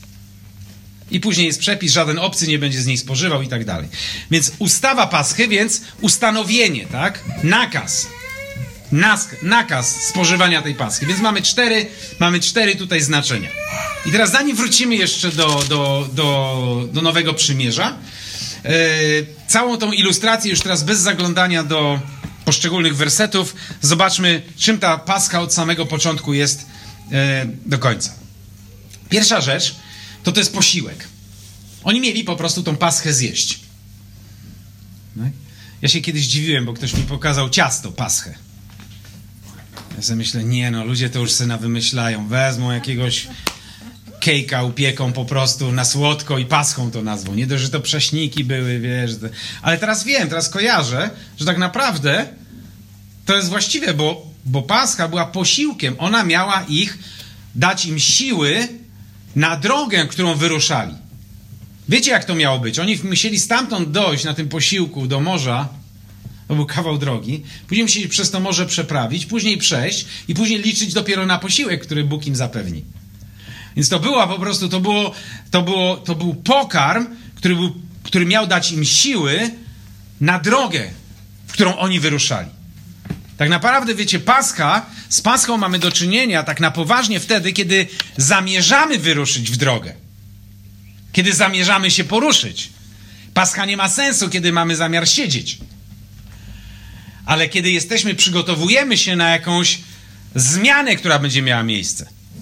I później jest przepis, żaden obcy nie będzie z niej spożywał i tak dalej. Więc ustawa Paschy, więc ustanowienie, tak? Nakaz. Nas, nakaz spożywania tej Paschy. Więc mamy cztery, mamy cztery tutaj znaczenia. I teraz zanim wrócimy jeszcze do, do, do, do Nowego Przymierza, yy, całą tą ilustrację już teraz bez zaglądania do poszczególnych wersetów, zobaczmy, czym ta Pascha od samego początku jest yy, do końca. Pierwsza rzecz, to to jest posiłek. Oni mieli po prostu tą Paschę zjeść. No. Ja się kiedyś dziwiłem, bo ktoś mi pokazał ciasto, Paschę. Ja sobie myślę, nie no, ludzie to już sobie wymyślają. Wezmą jakiegoś kejka, upieką po prostu na słodko i Paschą to nazwą. Nie dość, że to prześniki były, wiesz. Ale teraz wiem, teraz kojarzę, że tak naprawdę to jest właściwe, bo, bo Pascha była posiłkiem. Ona miała ich, dać im siły na drogę, którą wyruszali. Wiecie, jak to miało być? Oni musieli stamtąd dojść na tym posiłku do morza, to był kawał drogi, później musieli przez to morze przeprawić, później przejść i później liczyć dopiero na posiłek, który Bóg im zapewni. Więc to była po prostu, to było, to było, to był pokarm, który, był, który miał dać im siły na drogę, w którą oni wyruszali. Tak naprawdę, wiecie, Pascha, z Paschą mamy do czynienia tak na poważnie wtedy, kiedy zamierzamy wyruszyć w drogę. Kiedy zamierzamy się poruszyć. Pascha nie ma sensu, kiedy mamy zamiar siedzieć. Ale kiedy jesteśmy, przygotowujemy się na jakąś zmianę, która będzie miała miejsce.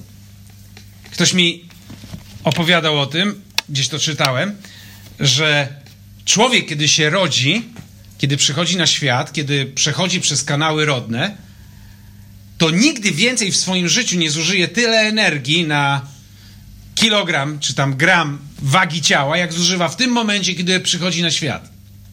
Ktoś mi opowiadał o tym, gdzieś to czytałem, że człowiek, kiedy się rodzi, kiedy przychodzi na świat, kiedy przechodzi przez kanały rodne, to nigdy więcej w swoim życiu nie zużyje tyle energii na kilogram, czy tam gram wagi ciała, jak zużywa w tym momencie, kiedy przychodzi na świat.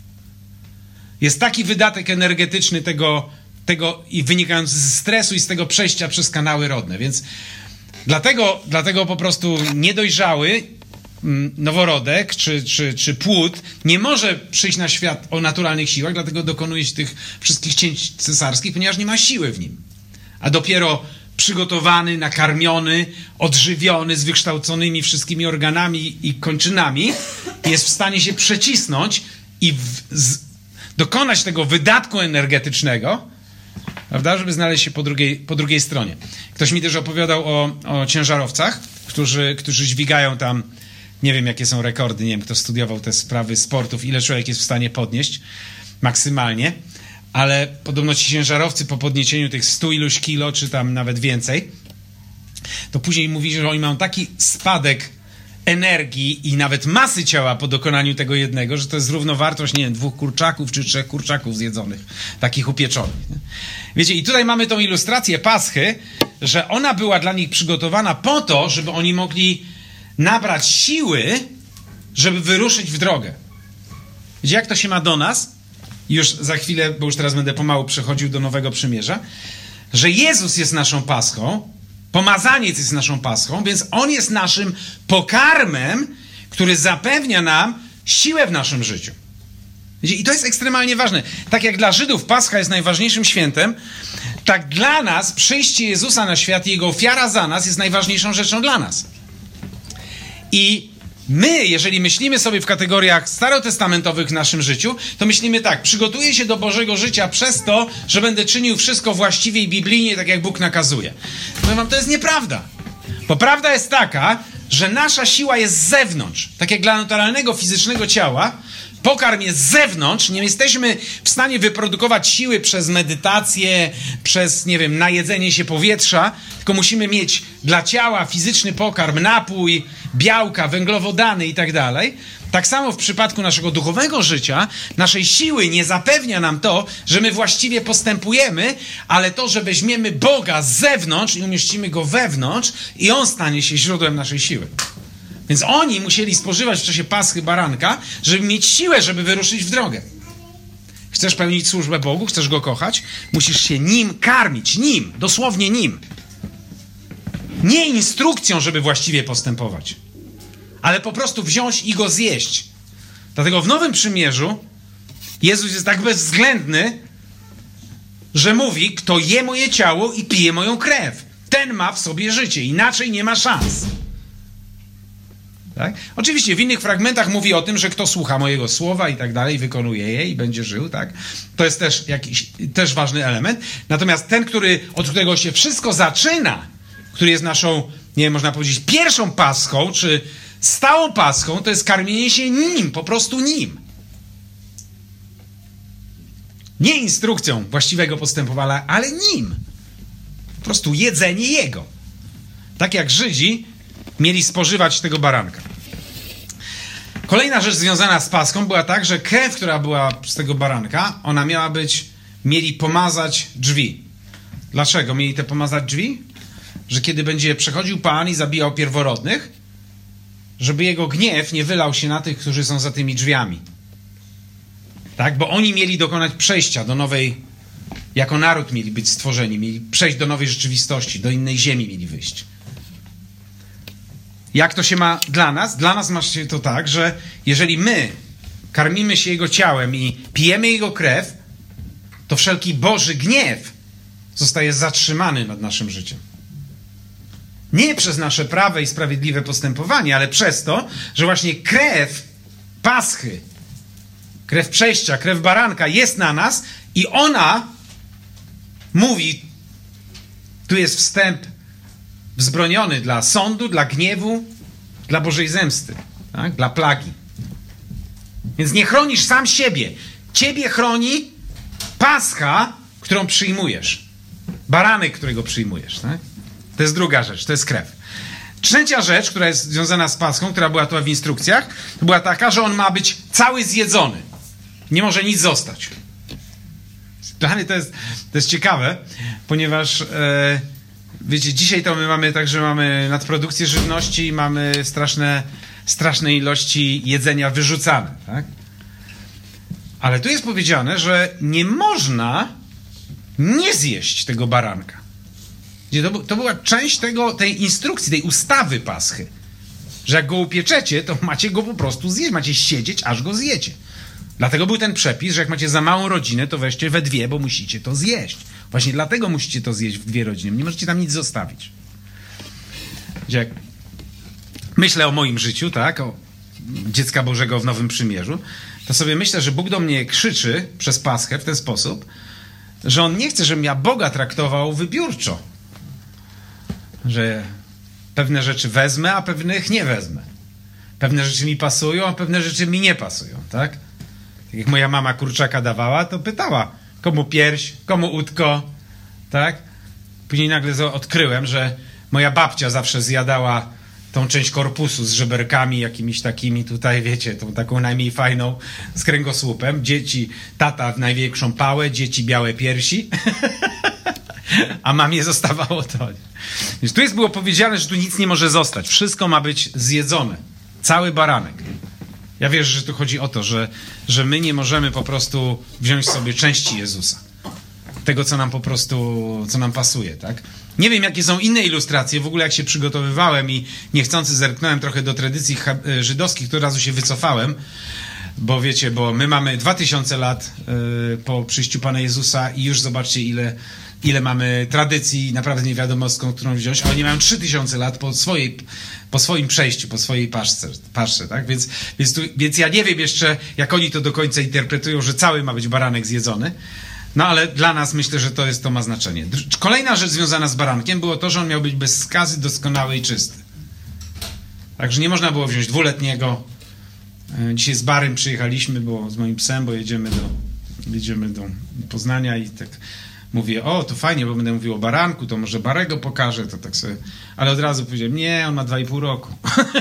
Jest taki wydatek energetyczny tego, tego i wynikający z stresu i z tego przejścia przez kanały rodne. Więc dlatego, dlatego po prostu niedojrzały noworodek czy, czy, czy płód nie może przyjść na świat o naturalnych siłach, dlatego dokonuje się tych wszystkich cięć cesarskich, ponieważ nie ma siły w nim. A dopiero przygotowany, nakarmiony, odżywiony, z wykształconymi wszystkimi organami i kończynami jest w stanie się przecisnąć i w, z, dokonać tego wydatku energetycznego, prawda, żeby znaleźć się po drugiej, po drugiej stronie. Ktoś mi też opowiadał o, o ciężarowcach, którzy, którzy dźwigają tam, nie wiem jakie są rekordy, nie wiem kto studiował te sprawy sportów, ile człowiek jest w stanie podnieść maksymalnie, ale podobno ci ciężarowcy po podniesieniu tych stu iluś kilo, czy tam nawet więcej, to później mówi, że oni mają taki spadek energii i nawet masy ciała po dokonaniu tego jednego, że to jest równowartość, nie wiem, dwóch kurczaków czy trzech kurczaków zjedzonych, takich upieczonych. Wiecie, i tutaj mamy tą ilustrację Paschy, że ona była dla nich przygotowana po to, żeby oni mogli nabrać siły, żeby wyruszyć w drogę. Wiecie, jak to się ma do nas? Już za chwilę, bo już teraz będę pomału przechodził do Nowego Przymierza, że Jezus jest naszą Paschą, pomazaniec jest naszą Paschą, więc On jest naszym pokarmem, który zapewnia nam siłę w naszym życiu. I to jest ekstremalnie ważne. Tak jak dla Żydów Pascha jest najważniejszym świętem, tak dla nas przyjście Jezusa na świat i Jego ofiara za nas jest najważniejszą rzeczą dla nas. I my, jeżeli myślimy sobie w kategoriach starotestamentowych w naszym życiu, to myślimy tak, przygotuję się do Bożego życia przez to, że będę czynił wszystko właściwie i biblijnie, tak jak Bóg nakazuje. Powiem wam, to jest nieprawda. Bo prawda jest taka, że nasza siła jest z zewnątrz. Tak jak dla naturalnego, fizycznego ciała, pokarm jest z zewnątrz, nie jesteśmy w stanie wyprodukować siły przez medytację, przez, nie wiem, najedzenie się powietrza, tylko musimy mieć dla ciała fizyczny pokarm, napój, białka, węglowodany i tak dalej. Tak samo w przypadku naszego duchowego życia, naszej siły nie zapewnia nam to, że my właściwie postępujemy, ale to, że weźmiemy Boga z zewnątrz i umieścimy Go wewnątrz i On stanie się źródłem naszej siły. Więc oni musieli spożywać w czasie Paschy baranka, żeby mieć siłę, żeby wyruszyć w drogę. Chcesz pełnić służbę Bogu, chcesz Go kochać, musisz się Nim karmić, Nim, dosłownie Nim. Nie instrukcją, żeby właściwie postępować, ale po prostu wziąć i Go zjeść. Dlatego w Nowym Przymierzu Jezus jest tak bezwzględny, że mówi, kto je moje ciało i pije moją krew, ten ma w sobie życie, inaczej nie ma szans. Tak? Oczywiście w innych fragmentach mówi o tym, że kto słucha mojego słowa i tak dalej, wykonuje je i będzie żył, tak? To jest też jakiś też ważny element. Natomiast ten, który, od którego się wszystko zaczyna, który jest naszą, nie wiem, można powiedzieć, pierwszą paschą, czy stałą paschą, to jest karmienie się Nim, po prostu Nim. Nie instrukcją właściwego postępowania, ale Nim. Po prostu jedzenie Jego. Tak jak Żydzi mieli spożywać tego baranka. Kolejna rzecz związana z Paschą była tak, że krew, która była z tego baranka, ona miała być, mieli pomazać drzwi. Dlaczego mieli te pomazać drzwi? Że kiedy będzie przechodził Pan i zabijał pierworodnych, żeby Jego gniew nie wylał się na tych, którzy są za tymi drzwiami. Tak? Bo oni mieli dokonać przejścia do nowej, jako naród mieli być stworzeni, mieli przejść do nowej rzeczywistości, do innej ziemi mieli wyjść. Jak to się ma dla nas? Dla nas ma się to tak, że jeżeli my karmimy się Jego ciałem i pijemy Jego krew, to wszelki Boży gniew zostaje zatrzymany nad naszym życiem. Nie przez nasze prawe i sprawiedliwe postępowanie, ale przez to, że właśnie krew Paschy, krew przejścia, krew baranka jest na nas i ona mówi, tu jest wstęp wzbroniony dla sądu, dla gniewu, dla Bożej zemsty, tak? Dla plagi. Więc nie chronisz sam siebie. Ciebie chroni Pascha, którą przyjmujesz. Baranek, którego przyjmujesz. Tak? To jest druga rzecz, to jest krew. Trzecia rzecz, która jest związana z Paschą, która była tu w instrukcjach, to była taka, że on ma być cały zjedzony. Nie może nic zostać. To jest, to jest ciekawe, ponieważ e, wiecie, dzisiaj to my mamy tak, że mamy nadprodukcję żywności i mamy straszne, straszne ilości jedzenia wyrzucane, tak? Ale tu jest powiedziane, że nie można nie zjeść tego baranka. To, to była część tego, tej instrukcji, tej ustawy Paschy. Że jak go upieczecie, to macie go po prostu zjeść. Macie siedzieć, aż go zjecie. Dlatego był ten przepis, że jak macie za małą rodzinę, to weźcie we dwie, bo musicie to zjeść. Właśnie dlatego musicie to zjeść w dwie rodziny. Nie możecie tam nic zostawić. Jak myślę o moim życiu, tak, o dziecka Bożego w Nowym Przymierzu, to sobie myślę, że Bóg do mnie krzyczy przez Paschę w ten sposób, że On nie chce, żebym ja Boga traktował wybiórczo. Że pewne rzeczy wezmę, a pewnych nie wezmę. Pewne rzeczy mi pasują, a pewne rzeczy mi nie pasują, tak? Tak jak moja mama kurczaka dawała, to pytała, komu pierś, komu udko, tak? Później nagle odkryłem, że moja babcia zawsze zjadała tą część korpusu z żeberkami jakimiś takimi tutaj, wiecie, tą taką najmniej fajną z kręgosłupem. Dzieci, tata w największą pałę, dzieci białe piersi. A mamie zostawało to. Więc tu jest było powiedziane, że tu nic nie może zostać. Wszystko ma być zjedzone. Cały baranek. Ja wierzę, że tu chodzi o to, że, że my nie możemy po prostu wziąć sobie części Jezusa. tego, co nam po prostu, co nam pasuje, tak? Nie wiem, jakie są inne ilustracje, w ogóle jak się przygotowywałem i niechcący zerknąłem trochę do tradycji żydowskich, to od razu się wycofałem, bo wiecie, bo my mamy dwa tysiące lat y, po przyjściu Pana Jezusa i już zobaczcie, ile, ile mamy tradycji, naprawdę nie wiadomo skąd którą wziąć, a oni mają trzy tysiące lat po swojej, po swoim przejściu, po swojej paszce, paszce, tak? Więc, więc, tu, więc ja nie wiem jeszcze, jak oni to do końca interpretują, że cały ma być baranek zjedzony. No ale dla nas myślę, że to jest, to ma znaczenie. Kolejna rzecz związana z barankiem było to, że on miał być bez skazy, doskonały i czysty. Także nie można było wziąć dwuletniego. Dzisiaj z Barym przyjechaliśmy, bo z moim psem, bo jedziemy do, jedziemy do Poznania i tak mówię, o, to fajnie, bo będę mówił o baranku, to może Barego pokażę, to tak sobie... Ale od razu powiedziałem, nie, on ma dwa i pół roku.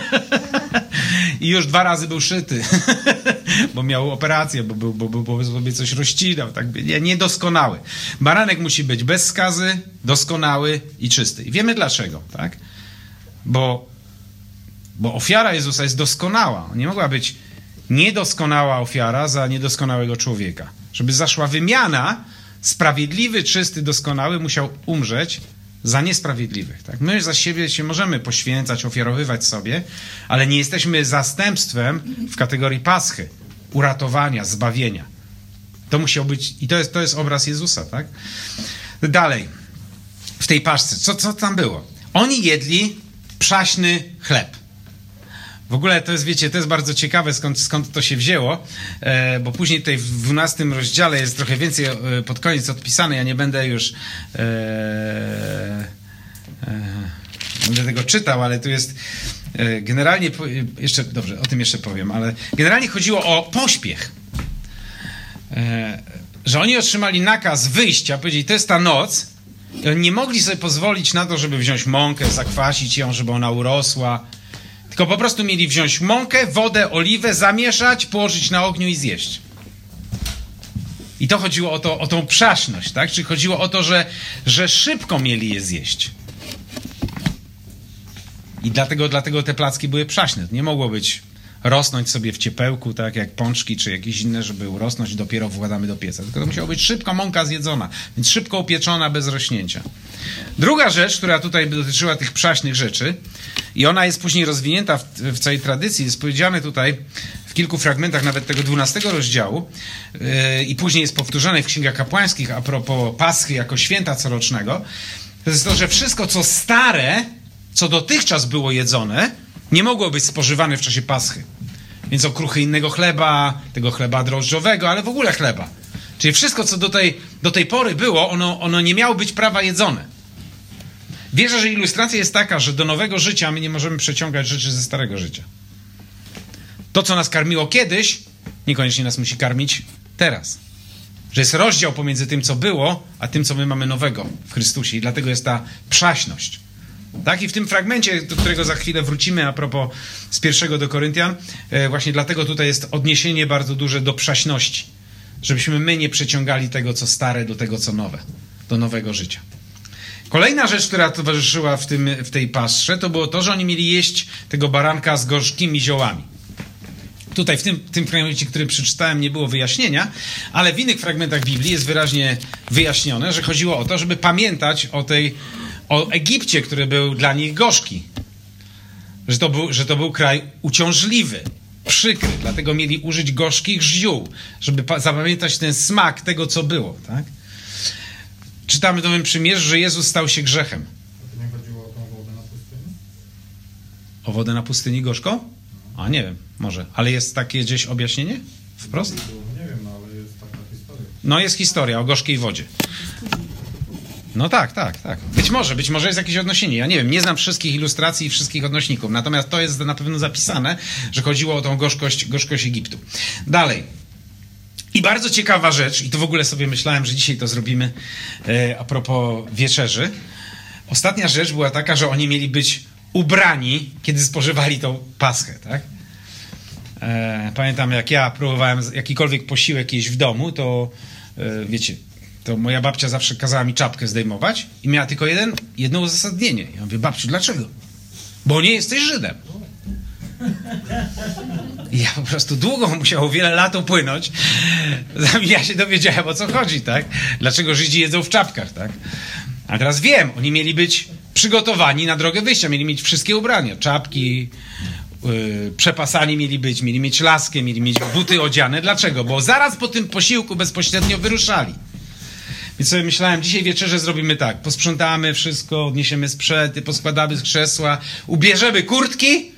I już dwa razy był szyty, bo miał operację, bo, był, bo, bo, bo sobie coś rozcinał, tak? Nie, niedoskonały. Baranek musi być bez skazy, doskonały i czysty. I wiemy dlaczego, tak? Bo, bo ofiara Jezusa jest doskonała. Nie mogła być niedoskonała ofiara za niedoskonałego człowieka. Żeby zaszła wymiana, sprawiedliwy, czysty, doskonały musiał umrzeć za niesprawiedliwych. Tak? My za siebie się możemy poświęcać, ofiarowywać sobie, ale nie jesteśmy zastępstwem w kategorii paschy, uratowania, zbawienia. To musiał być, i to jest, to jest obraz Jezusa. Tak? Dalej, w tej paszce, co, co tam było? Oni jedli przaśny chleb. W ogóle to jest, wiecie, to jest bardzo ciekawe, skąd, skąd to się wzięło, e, bo później tutaj w dwunastym rozdziale jest trochę więcej e, pod koniec odpisane, ja nie będę już e, e, będę tego czytał, ale tu jest e, generalnie, jeszcze, dobrze, o tym jeszcze powiem, ale generalnie chodziło o pośpiech, e, że oni otrzymali nakaz wyjścia, powiedzieli, to jest ta noc, i oni nie mogli sobie pozwolić na to, żeby wziąć mąkę, zakwasić ją, żeby ona urosła, tylko po prostu mieli wziąć mąkę, wodę, oliwę, zamieszać, położyć na ogniu i zjeść. I to chodziło o, to, o tą przaśność, tak? Czyli chodziło o to, że, że szybko mieli je zjeść. I dlatego, dlatego te placki były przaśne. Nie mogło być rosnąć sobie w ciepełku, tak jak pączki czy jakieś inne, żeby urosnąć, dopiero wkładamy do pieca. Tylko to musiała być szybko mąka zjedzona, więc szybko upieczona, bez rośnięcia. Druga rzecz, która tutaj dotyczyła tych przaśnych rzeczy, i ona jest później rozwinięta w, w całej tradycji, jest powiedziane tutaj w kilku fragmentach nawet tego dwunastego rozdziału yy, i później jest powtórzone w księgach kapłańskich a propos Paschy jako święta corocznego, to jest to, że wszystko co stare, co dotychczas było jedzone, nie mogło być spożywane w czasie Paschy. Więc okruchy innego chleba, tego chleba drożdżowego, ale w ogóle chleba. Czyli wszystko, co do tej, do tej pory było, ono, ono nie miało być prawa jedzone. Wierzę, że ilustracja jest taka, że do nowego życia my nie możemy przeciągać rzeczy ze starego życia. To, co nas karmiło kiedyś, niekoniecznie nas musi karmić teraz. Że jest rozdział pomiędzy tym, co było, a tym, co my mamy nowego w Chrystusie. I dlatego jest ta przaśność. Tak? I w tym fragmencie, do którego za chwilę wrócimy, a propos z pierwszego do Koryntian, właśnie dlatego tutaj jest odniesienie bardzo duże do przaśności. Żebyśmy my nie przeciągali tego, co stare, do tego, co nowe. Do nowego życia. Kolejna rzecz, która towarzyszyła w, tym, w tej pasrze, to było to, że oni mieli jeść tego baranka z gorzkimi ziołami. Tutaj w tym, tym fragmencie, który przeczytałem, nie było wyjaśnienia, ale w innych fragmentach Biblii jest wyraźnie wyjaśnione, że chodziło o to, żeby pamiętać o tej, o Egipcie, który był dla nich gorzki. Że to był, że to był kraj uciążliwy, przykry, dlatego mieli użyć gorzkich ziół, żeby pa- zapamiętać ten smak tego, co było, tak? Czytamy w Nowym Przymierzu, że Jezus stał się grzechem. A to nie chodziło o tą wodę na pustyni? O wodę na pustyni gorzką? A nie wiem, może. Ale jest takie gdzieś objaśnienie? Wprost? Nie wiem, no ale jest taka historia. No jest historia o gorzkiej wodzie. No tak, tak, tak. Być może, być może jest jakieś odniesienie. Ja nie wiem, nie znam wszystkich ilustracji i wszystkich odnośników. Natomiast to jest na pewno zapisane, że chodziło o tą gorzkość, gorzkość Egiptu. Dalej. I bardzo ciekawa rzecz, i to w ogóle sobie myślałem, że dzisiaj to zrobimy e, a propos wieczerzy. Ostatnia rzecz była taka, że oni mieli być ubrani, kiedy spożywali tą paschę, tak? E, pamiętam, jak ja próbowałem jakikolwiek posiłek jeść w domu, to e, wiecie, to moja babcia zawsze kazała mi czapkę zdejmować i miała tylko jeden, jedno uzasadnienie. Ja mówię, babciu, dlaczego? Bo nie jesteś Żydem. I ja po prostu długo musiało wiele lat upłynąć, zanim ja się dowiedziałem, o co chodzi, tak? Dlaczego Żydzi jedzą w czapkach, tak? A teraz wiem, oni mieli być przygotowani na drogę wyjścia, mieli mieć wszystkie ubrania, czapki, yy, przepasani mieli być, mieli mieć laskę, mieli mieć buty odziane. Dlaczego? Bo zaraz po tym posiłku bezpośrednio wyruszali. Więc sobie myślałem, dzisiaj wieczerzę zrobimy tak, posprzątamy wszystko, odniesiemy sprzęty, poskładamy z krzesła, ubierzemy kurtki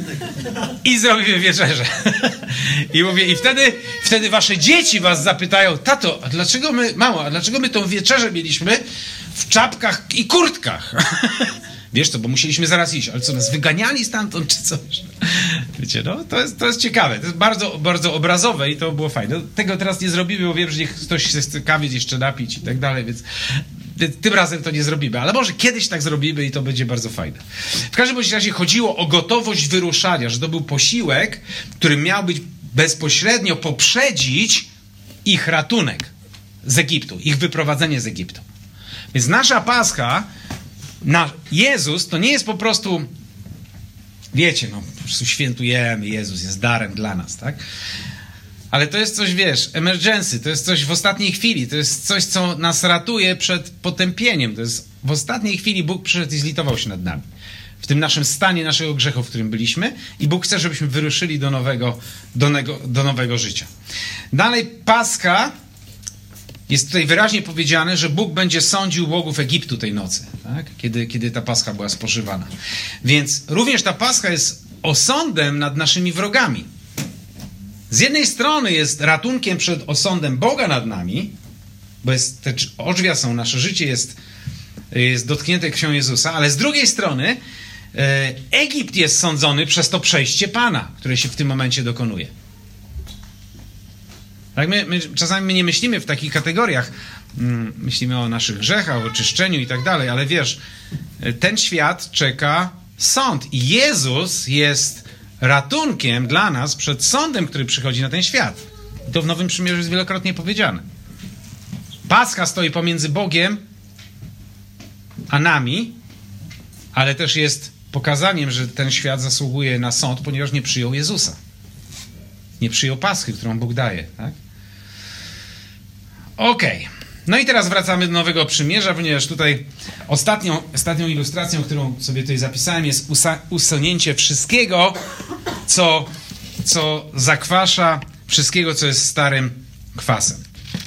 i zrobimy wieczerzę. I mówię, i wtedy, wtedy wasze dzieci was zapytają, tato, a dlaczego my, mamo, a dlaczego my tą wieczerzę mieliśmy w czapkach i kurtkach? Wiesz co, bo musieliśmy zaraz iść, ale co, nas wyganiali stamtąd, czy coś? Wiecie, no, to jest, to jest ciekawe, to jest bardzo, bardzo obrazowe i to było fajne. Tego teraz nie zrobimy, bo wiem, że niech ktoś się chce kawy jeszcze napić i tak dalej, więc tym razem to nie zrobimy, ale może kiedyś tak zrobimy i to będzie bardzo fajne. W każdym razie chodziło o gotowość wyruszania, że to był posiłek, który miał być bezpośrednio poprzedzić ich ratunek z Egiptu, ich wyprowadzenie z Egiptu. Więc nasza Pascha, na Jezus to nie jest po prostu, wiecie, no po prostu świętujemy, Jezus jest darem dla nas, tak? Ale to jest coś, wiesz, emergency, to jest coś w ostatniej chwili, to jest coś, co nas ratuje przed potępieniem. To jest w ostatniej chwili Bóg przyszedł i zlitował się nad nami. W tym naszym stanie naszego grzechu, w którym byliśmy, i Bóg chce, żebyśmy wyruszyli do nowego, do, nego, do nowego życia. Dalej Pascha, jest tutaj wyraźnie powiedziane, że Bóg będzie sądził bogów Egiptu tej nocy, tak? kiedy, kiedy ta Pascha była spożywana. Więc również ta Pascha jest osądem nad naszymi wrogami. Z jednej strony jest ratunkiem przed osądem Boga nad nami, bo jest, te odrzwia są, nasze życie jest, jest dotknięte krwią Jezusa, ale z drugiej strony e, Egipt jest sądzony przez to przejście Pana, które się w tym momencie dokonuje. Tak, my, my, czasami my nie myślimy w takich kategoriach, mm, myślimy o naszych grzechach, o oczyszczeniu i tak dalej, ale wiesz, ten świat czeka sąd i Jezus jest ratunkiem dla nas przed sądem, który przychodzi na ten świat. I to w Nowym Przymierzu jest wielokrotnie powiedziane. Pascha stoi pomiędzy Bogiem a nami, ale też jest pokazaniem, że ten świat zasługuje na sąd, ponieważ nie przyjął Jezusa. Nie przyjął Paschy, którą Bóg daje. Tak? Okej. Okay. No i teraz wracamy do Nowego Przymierza, ponieważ tutaj ostatnią, ostatnią ilustracją, którą sobie tutaj zapisałem, jest usa- usunięcie wszystkiego, co, co zakwasza, wszystkiego, co jest starym kwasem.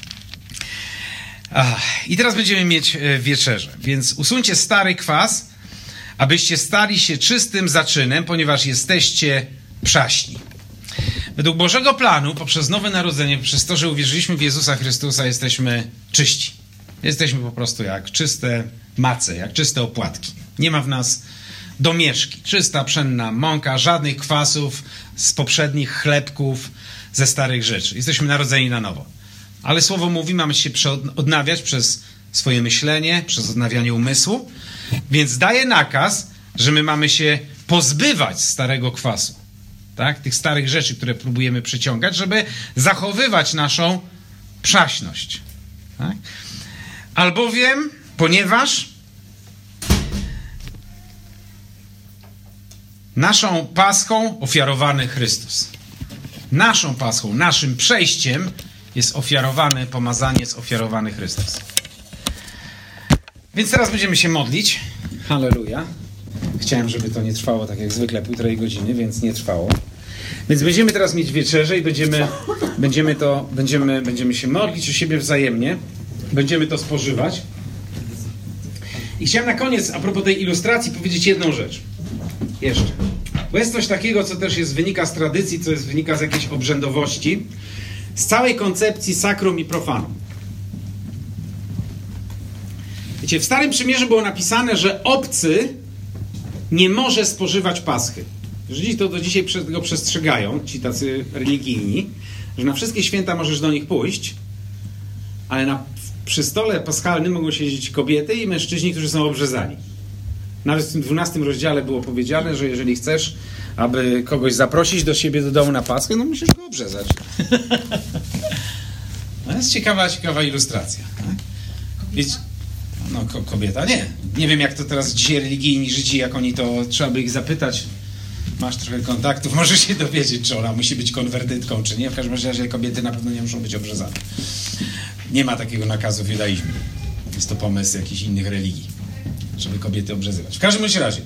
Ach, i teraz będziemy mieć wieczerzę. Więc usuńcie stary kwas, abyście stali się czystym zaczynem, ponieważ jesteście przaśni. Według Bożego planu, poprzez Nowe Narodzenie, przez to, że uwierzyliśmy w Jezusa Chrystusa, jesteśmy czyści. Jesteśmy po prostu jak czyste mace, jak czyste opłatki. Nie ma w nas domieszki. Czysta, pszenna mąka, żadnych kwasów z poprzednich chlebków, ze starych rzeczy. Jesteśmy narodzeni na nowo. Ale Słowo mówi, mamy się odnawiać przez swoje myślenie, przez odnawianie umysłu, więc daje nakaz, że my mamy się pozbywać starego kwasu. Tak? Tych starych rzeczy, które próbujemy przyciągać, żeby zachowywać naszą przaśność. Tak? Albowiem, ponieważ naszą Paschą ofiarowany Chrystus. Naszą Paschą, naszym przejściem jest ofiarowany, pomazaniec, ofiarowany Chrystus. Więc teraz będziemy się modlić. Halleluja. Chciałem, żeby to nie trwało tak jak zwykle półtorej godziny, więc nie trwało. Więc będziemy teraz mieć wieczerzę i będziemy, będziemy, to, będziemy, będziemy się modlić o siebie wzajemnie. Będziemy to spożywać. I chciałem na koniec, a propos tej ilustracji, powiedzieć jedną rzecz. Jeszcze. Bo jest coś takiego, co też jest, wynika z tradycji, co jest, wynika z jakiejś obrzędowości. Z całej koncepcji sakrum i profanum. Wiecie, w Starym Przymierzu było napisane, że obcy nie może spożywać paschy. Żydzi to do dzisiaj tego przestrzegają, ci tacy religijni, że na wszystkie święta możesz do nich pójść, ale na, przy stole paschalnym mogą siedzieć kobiety i mężczyźni, którzy są obrzezani. Nawet w tym dwunastym rozdziale było powiedziane, że jeżeli chcesz, aby kogoś zaprosić do siebie do domu na Paschę, no musisz go obrzezać. To jest ciekawa, ciekawa ilustracja. Tak? Wiecie, no ko- kobieta nie. Nie wiem, jak to teraz dzisiaj religijni Żydzi, jak oni to, trzeba by ich zapytać, masz trochę kontaktów, możesz się dowiedzieć, czy ona musi być konwertytką, czy nie. W każdym razie kobiety na pewno nie muszą być obrzezane. Nie ma takiego nakazu w judaizmie. Jest to pomysł jakichś innych religii, żeby kobiety obrzezywać. W każdym bądź razie,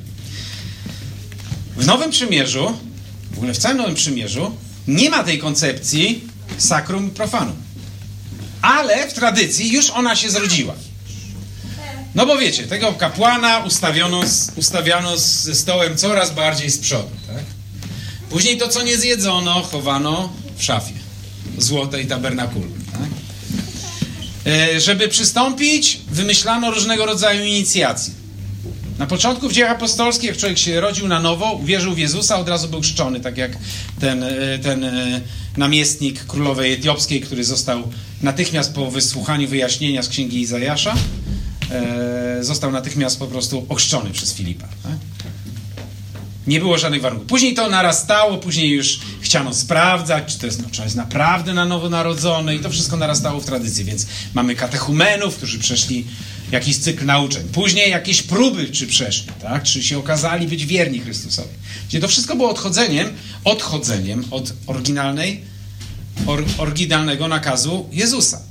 w Nowym Przymierzu, w ogóle w całym Nowym Przymierzu, nie ma tej koncepcji sacrum i profanum. Ale w tradycji już ona się zrodziła. No bo wiecie, tego kapłana ustawiono z, ustawiano ze stołem coraz bardziej z przodu, tak? Później to, co nie zjedzono, chowano w szafie złotej tabernakulum, tak? E, żeby przystąpić, wymyślano różnego rodzaju inicjacje. Na początku w dziejach apostolskich, jak człowiek się rodził na nowo, uwierzył w Jezusa, od razu był chrzczony, tak jak ten, ten namiestnik królowej etiopskiej, który został natychmiast po wysłuchaniu wyjaśnienia z księgi Izajasza, e, został natychmiast po prostu ochrzczony przez Filipa. Tak? Nie było żadnych warunków. Później to narastało, później już chciano sprawdzać, czy to jest, no, czy jest naprawdę na nowo narodzony i to wszystko narastało w tradycji, więc mamy katechumenów, którzy przeszli jakiś cykl nauczeń. Później jakieś próby, czy przeszli, tak? Czy się okazali być wierni Chrystusowi. Gdzie to wszystko było odchodzeniem, odchodzeniem od oryginalnej, or, oryginalnego nakazu Jezusa.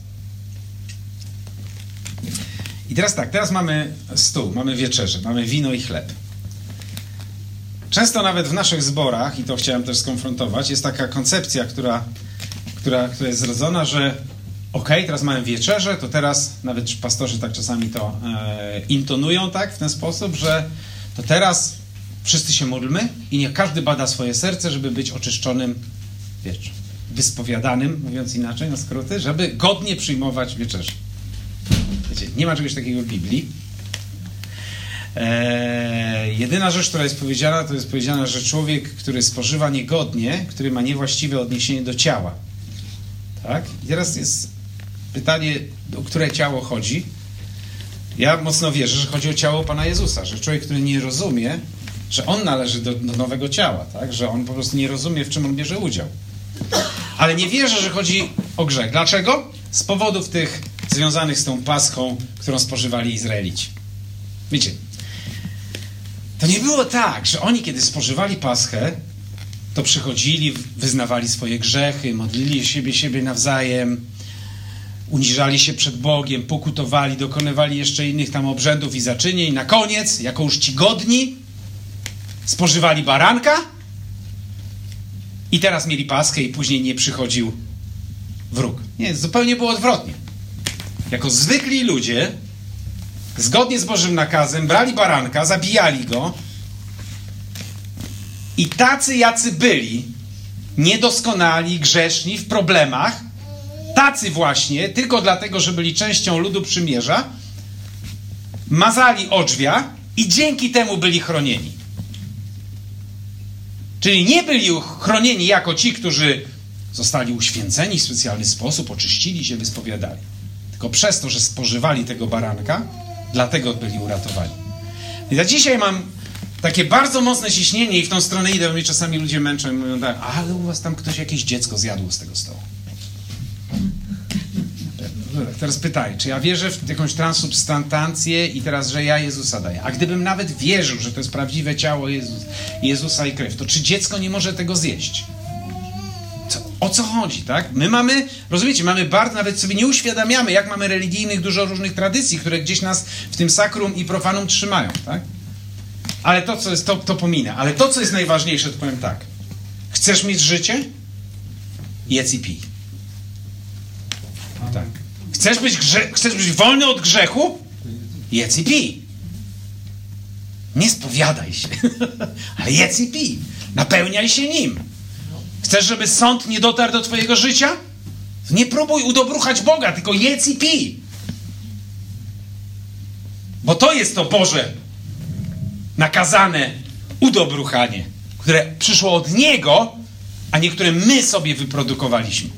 I teraz tak, teraz mamy stół, mamy wieczerzę, mamy wino i chleb. Często nawet w naszych zborach, i to chciałem też skonfrontować, jest taka koncepcja, która, która, która jest zrodzona, że okej, okay, teraz mamy wieczerzę, to teraz, nawet pastorzy tak czasami to e, intonują tak w ten sposób, że to teraz wszyscy się módlmy i niech każdy bada swoje serce, żeby być oczyszczonym, wiesz, wyspowiadanym, mówiąc inaczej, na skróty, żeby godnie przyjmować wieczerzę. Wiecie, nie ma czegoś takiego w Biblii. E, jedyna rzecz, która jest powiedziana, to jest powiedziana, że człowiek, który spożywa niegodnie, który ma niewłaściwe odniesienie do ciała. Tak? I teraz jest pytanie, o które ciało chodzi. Ja mocno wierzę, że chodzi o ciało Pana Jezusa, że człowiek, który nie rozumie, że on należy do, do nowego ciała, tak? Że on po prostu nie rozumie, w czym on bierze udział. Ale nie wierzę, że chodzi o grzech. Dlaczego? Z powodów tych związanych z tą paschą, którą spożywali Izraelici. Wiecie, to nie było tak, że oni, kiedy spożywali paschę, to przychodzili, wyznawali swoje grzechy, modlili siebie, siebie nawzajem, uniżali się przed Bogiem, pokutowali, dokonywali jeszcze innych tam obrzędów i zaczynień. I na koniec, jako już czcigodni, spożywali baranka i teraz mieli paschę i później nie przychodził wróg. Nie, zupełnie było odwrotnie. Jako zwykli ludzie, zgodnie z Bożym nakazem, brali baranka, zabijali go i tacy, jacy byli, niedoskonali, grzeszni, w problemach, tacy właśnie, tylko dlatego, że byli częścią ludu przymierza, mazali odrzwia i dzięki temu byli chronieni. Czyli nie byli chronieni jako ci, którzy zostali uświęceni w specjalny sposób, oczyścili się, wyspowiadali. Tylko przez to, że spożywali tego baranka, dlatego byli uratowani. I ja dzisiaj mam takie bardzo mocne ciśnienie i w tą stronę idę, bo mnie czasami ludzie męczą i mówią tak, ale u was tam ktoś jakieś dziecko zjadło z tego stołu. Teraz pytaj, czy ja wierzę w jakąś transubstancję i teraz, że ja Jezusa daję. A gdybym nawet wierzył, że to jest prawdziwe ciało Jezus, Jezusa i krew, to czy dziecko nie może tego zjeść? Co, o co chodzi, tak? My mamy, rozumiecie, mamy bardzo, nawet sobie nie uświadamiamy, jak mamy religijnych dużo różnych tradycji, które gdzieś nas w tym sakrum i profanum trzymają, tak? Ale to, co jest, to, to pominę. Ale to, co jest najważniejsze, to powiem tak. Chcesz mieć życie? Jedz i pij. Tak. Chcesz być, grze- chcesz być wolny od grzechu? Jedz i pij. Nie spowiadaj się, ale jedz i pij. Napełniaj się nim. Chcesz, żeby sąd nie dotarł do twojego życia? Nie próbuj udobruchać Boga, tylko jedz i pij. Bo to jest to Boże nakazane udobruchanie, które przyszło od Niego, a nie które my sobie wyprodukowaliśmy.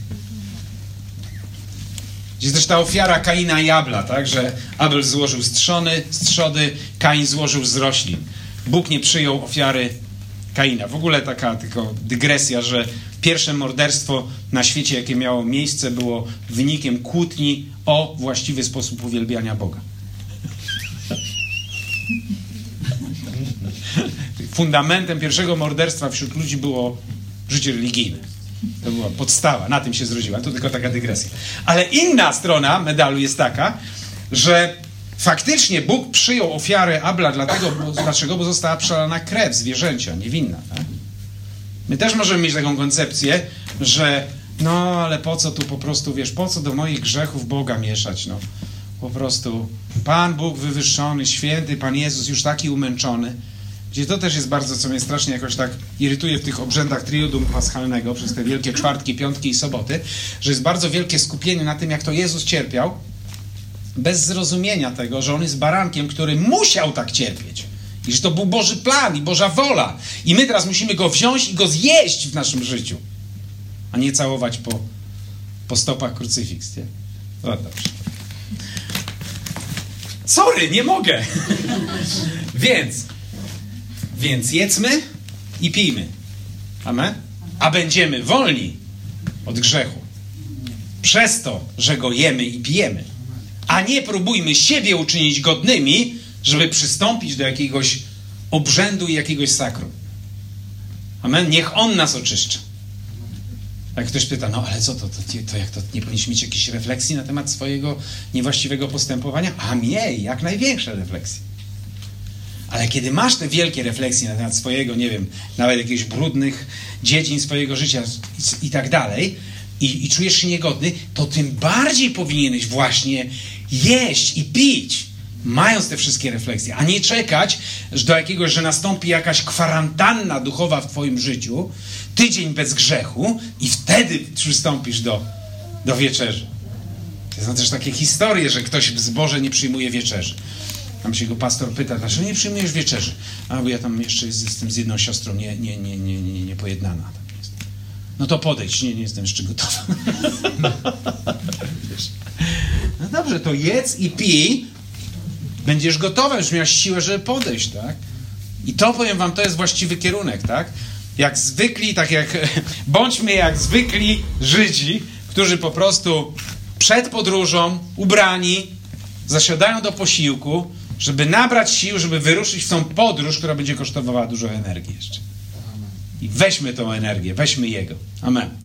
Jest też ta ofiara Kaina i Abla, tak? Że Abel złożył z trzony, z trzody, Kain złożył z roślin. Bóg nie przyjął ofiary Kaina. W ogóle taka tylko dygresja, że pierwsze morderstwo na świecie, jakie miało miejsce, było wynikiem kłótni o właściwy sposób uwielbiania Boga. fundamentem pierwszego morderstwa wśród ludzi było życie religijne. To była podstawa, na tym się zrodziła. To tylko taka dygresja. Ale inna strona medalu jest taka, że faktycznie Bóg przyjął ofiarę Abla dlatego, bo, dlaczego? Bo została przelana krew zwierzęcia, niewinna. Tak? My też możemy mieć taką koncepcję, że no, ale po co tu po prostu, wiesz, po co do moich grzechów Boga mieszać, no. Po prostu Pan Bóg wywyższony, święty, Pan Jezus już taki umęczony. Gdzie to też jest bardzo, co mnie strasznie jakoś tak irytuje w tych obrzędach triudum paschalnego przez te wielkie czwartki, piątki i soboty, że jest bardzo wielkie skupienie na tym, jak to Jezus cierpiał, bez zrozumienia tego, że On jest barankiem, który musiał tak cierpieć. I że to był Boży plan i Boża wola. I my teraz musimy Go wziąć i Go zjeść w naszym życiu, a nie całować po, po stopach krucyfiks, nie? No dobrze. Sorry, nie mogę. Więc, więc jedzmy i pijmy. Amen? A będziemy wolni od grzechu. Przez to, że go jemy i pijemy. A nie próbujmy siebie uczynić godnymi, żeby przystąpić do jakiegoś obrzędu i jakiegoś sakrum. Amen? Niech On nas oczyszcza. Jak ktoś pyta, no ale co to, to, to jak to, nie powinniśmy mieć jakiejś refleksji na temat swojego niewłaściwego postępowania? A miej, jak największe refleksje. Ale kiedy masz te wielkie refleksje na temat swojego, nie wiem, nawet jakichś brudnych dziedzin swojego życia i, i tak dalej, i, i czujesz się niegodny, to tym bardziej powinieneś właśnie jeść i pić, mając te wszystkie refleksje, a nie czekać do jakiegoś, że nastąpi jakaś kwarantanna duchowa w twoim życiu, tydzień bez grzechu i wtedy przystąpisz do, do wieczerzy. Są też takie historie, że ktoś z Boże nie przyjmuje wieczerzy. Tam się go pastor pyta, dlaczego nie przyjmujesz wieczerzy? A bo ja tam jeszcze jestem z jedną siostrą nie, nie, nie, nie, nie, nie pojednana. No to podejdź, nie, nie jestem jeszcze gotowy. No dobrze, to jedz i pij, będziesz gotowy, już miałeś siłę, żeby podejść, tak? I to, powiem wam, to jest właściwy kierunek, tak? Jak zwykli, tak jak, bądźmy jak zwykli Żydzi, którzy po prostu przed podróżą, ubrani, zasiadają do posiłku, żeby nabrać sił, żeby wyruszyć w tą podróż, która będzie kosztowała dużo energii jeszcze. I weźmy tą energię, weźmy Jego. Amen.